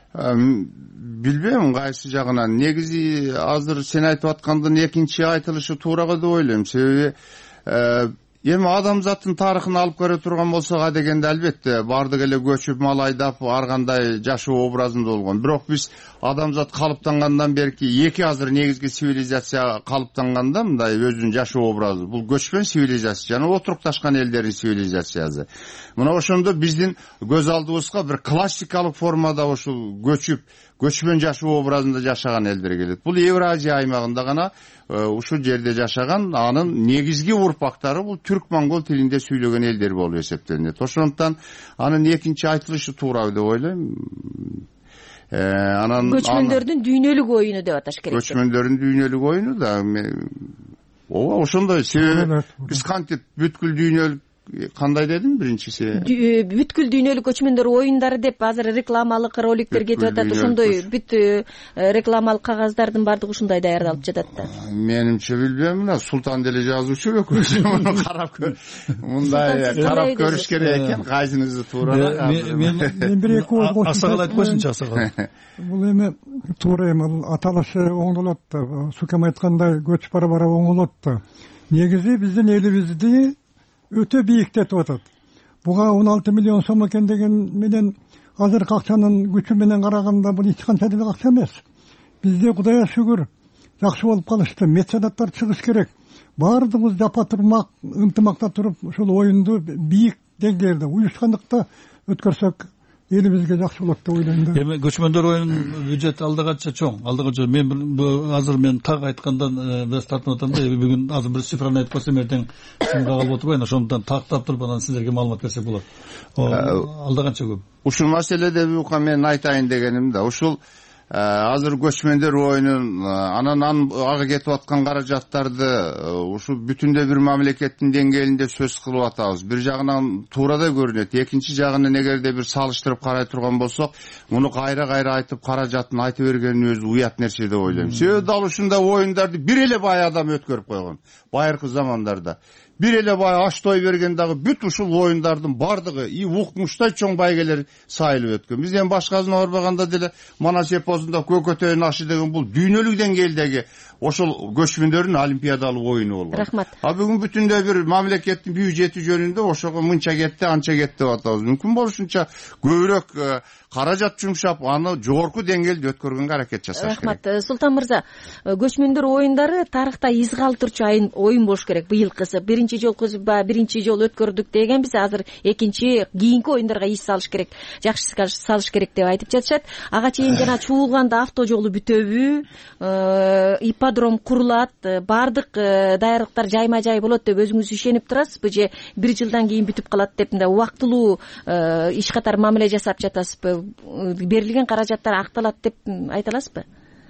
Speaker 21: Билбейм кайсы жагынан. Негизи азыр сен айтып аткандын экинчи айтылышы туурага деп ойлойм. Себеби эми адамзаттын тарыхын алып көрө турган болсок, адегенде албетте бардык эле көчүп мал айдап ар кандай жашоо образында болгон. Бирок биз адамзат калыптангандан берки эки азыр негизги цивилизация калыптанганда, мындай өзүнүн жашоо образы. Бул көчмөн цивилизация жана отурукташкан элдердин цивилизациясы. Мына ошондо биздин көз алдыбызга бир классикалык формада ушул көчүп, көчмөн жашоо образында жашаган элдер келет. Бул Евразия аймагында гана ушул жерде жашаган, анын негизги урпактары бул түрк-монгол тилинде сүйлөгөн элдер болуп эсептелинет. Ошондуктан анын экинчи айтылышы туура деп ойлойм. Анан
Speaker 19: көчмөндөрдүн дүйнөлүк оюну деп аташ керек.
Speaker 21: Көчмөндөрдүн дүйнөлүк оюну да ооба ошондой. Себеби биз кантип бүткүл дүйнөлүк кандай дедим биринчиси?
Speaker 19: Бүткүл дүйнөлүк көчмөндөр оюндары деп азыр рекламалык роликтер кетип атат. Ошондой бүт рекламалык кагаздардын баардыгы ушундай даярдалып жатат да.
Speaker 21: Менимче билбейм, мына Султан деле жазуучу экөөсү муну карап көр. Мындай карап көрүш керек экен, кайсыңызды туура.
Speaker 22: Мен бир эки ой кошумча
Speaker 20: асагал айтпайсыңчы, асагал.
Speaker 22: Бул эми туура эми аталышы оңдолот да. Сукем айткандай көчүп бара бара оңдолот да. Негизи биздин элибизди өтө бийиктетип атат. Буга он алты миллион сом экен деген менен азыркы акчанын күчү менен караганда бул эч канча деле акча эмес. Бизде Кудайга шүгүр жакшы болуп калышты. Меценаттар чыгыш керек. Баардыгыбыз жапа турмак, ынтымакта туруп ушул оюнду бийик деңгээлде уюшкандыкта өткөрсөк элибизге жакшы болот деп ойлойм да.
Speaker 20: Эми көчмөндөр оюнунун бюджети алда канча чоң, алда канча. Мен азыр мен так айткандан бес тартып атам да, бүгүн азыр бир цифраны айтып койсом эртең сынга калып отурбайын. Ошондуктан тактап туруп анан сиздерге маалымат берсек болот. Алда канча көп?
Speaker 21: Ушул маселеде мен айтайын дегеним да, ушул азыр көчмөндөр оюнун анан ага кетип аткан каражаттарды ушу бүтүндөй бир мамлекеттин деңгээлинде сөз кылып атабыз. Бир жагынан туура да көрүнөт, экинчи жагынан эгерде бир салыштырып карай турган болсок, муну кайра-кайра айтып каражатын айтып бергенин өзү уят нерсе деп ойлойм. Себеби дал ушундай оюндарды бир эле бай адам өткөрүп койгон. Байыркы замандарда бир эле бай аш той берген дагы бүт ушул оюндардын бардыгы и укмуштай чоң байгелер сайылып өткөн. Бизден башкасына барбаганда деле Манас эпосунда Көкөтөйүн ашы деген бул дүйнөлүк деңгээлдеги ошол көчмөндөрдүн олимпиадалык оюну болгон.
Speaker 19: Рахмат.
Speaker 21: А бүгүн бүтүндөй бир мамлекеттин бюджети жөнүндө ошого мынча кетти, анча кетти деп атабыз. Мүмкүн болушунча көбүрөөк каражат жумшап, аны жогорку деңгээлде өткөргөнгө аракет жасаш керек.
Speaker 19: Рахмат. Султан мырза, көчмөндөр оюндары тарыхта из калтырчу оюн болуш керек. Быйылкысы биринчи жолу биринчи жолу өткөрдүк дегенбиз, азыр экинчи кийинки оюндарга из салыш керек, жакшы салыш керек деп айтып жатышат. Ага чейин жана чуулганда авто жолу бүтөбү, ипподром курулат, баардык даярдыктар жайма-жай болот деп өзүңүз ишенип турасызбы же бир жылдан кийин бүтүп калат деп мындай убактылуу иш катар мамиле жасап жатасызбы? Берилген каражаттар акталат деп айта аласызбы?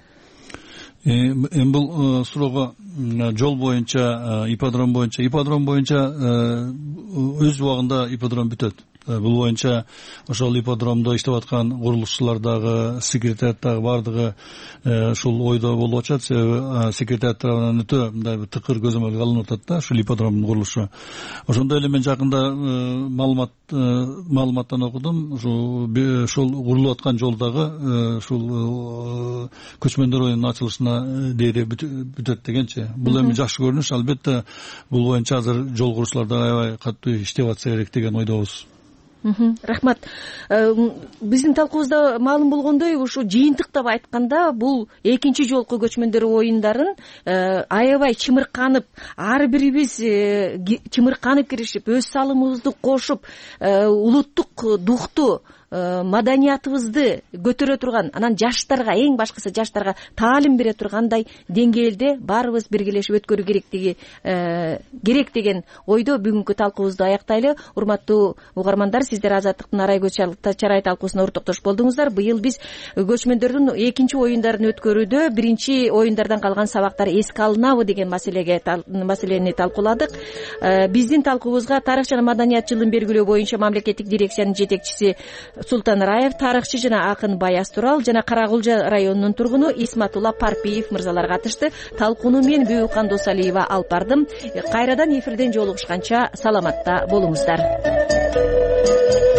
Speaker 20: Эми бул суроого жол боюнча, ипподром боюнча, ипподром боюнча өз убагында ипподром бүтөт. Бул боюнча ошол ипподромдо иштеп аткан курулушчулар дагы, секретариат дагы бардыгы ушул ойдо болуп атышат. Себеби секретариат тарабынан өтө мындай бир тыкыр көзөмөлгө алынып атат да ушул ипподромдун курулушу. Ошондой эле мен жакында маалымат маалыматтан окудум. Ушул курулуп аткан жолдогу ушул көчмөндөр оюнунун ачылышына дейре бүтөт дегенчи. Бул эми жакшы көрүнүш. Албетте бул боюнча азыр жол курушчулар да аябай катуу иштеп атса керек деген ойдобуз.
Speaker 19: Рахмат. Биздин талкуубузда маалым болгондой, ушу жыйынтыктап айтканда бул экинчи жолку көчмөндөр оюндарын аябай чымырканып, ар бирибиз чымырканып киришип, өз салымыбызды кошуп, улуттук духту, маданиятыбызды көтөрө турган, анан жаштарга, эң башкысы жаштарга таалим бере тургандай деңгээлде баарыбыз биргелешип өткөрүү керектиги керек деген ойдо бүгүнкү талкуубузду аяктайлы. Урматтуу угармандар, сиздер Азаттыктын арай көч чарай талкуусуна ортоктош болдуңуздар. Быйыл биз көчмөндөрдүн экинчи оюндарын өткөрүүдө биринчи оюндардан калган сабактар эске алынабы деген маселеге маселени талкууладык. Биздин талкуубузга тарых жана маданият жылын белгилөө боюнча мамлекеттик дирекциянын жетекчиси Султан Раев, тарыхчы жана акын Баяз Турал жана Карагулжа районунун тургуну Исматулла Парпиев мырзалар катышты. Талкууну мен Бүйүкан Досалиева алып бардым. Кайрадан эфирден жолугушканча саламатта болуңуздар.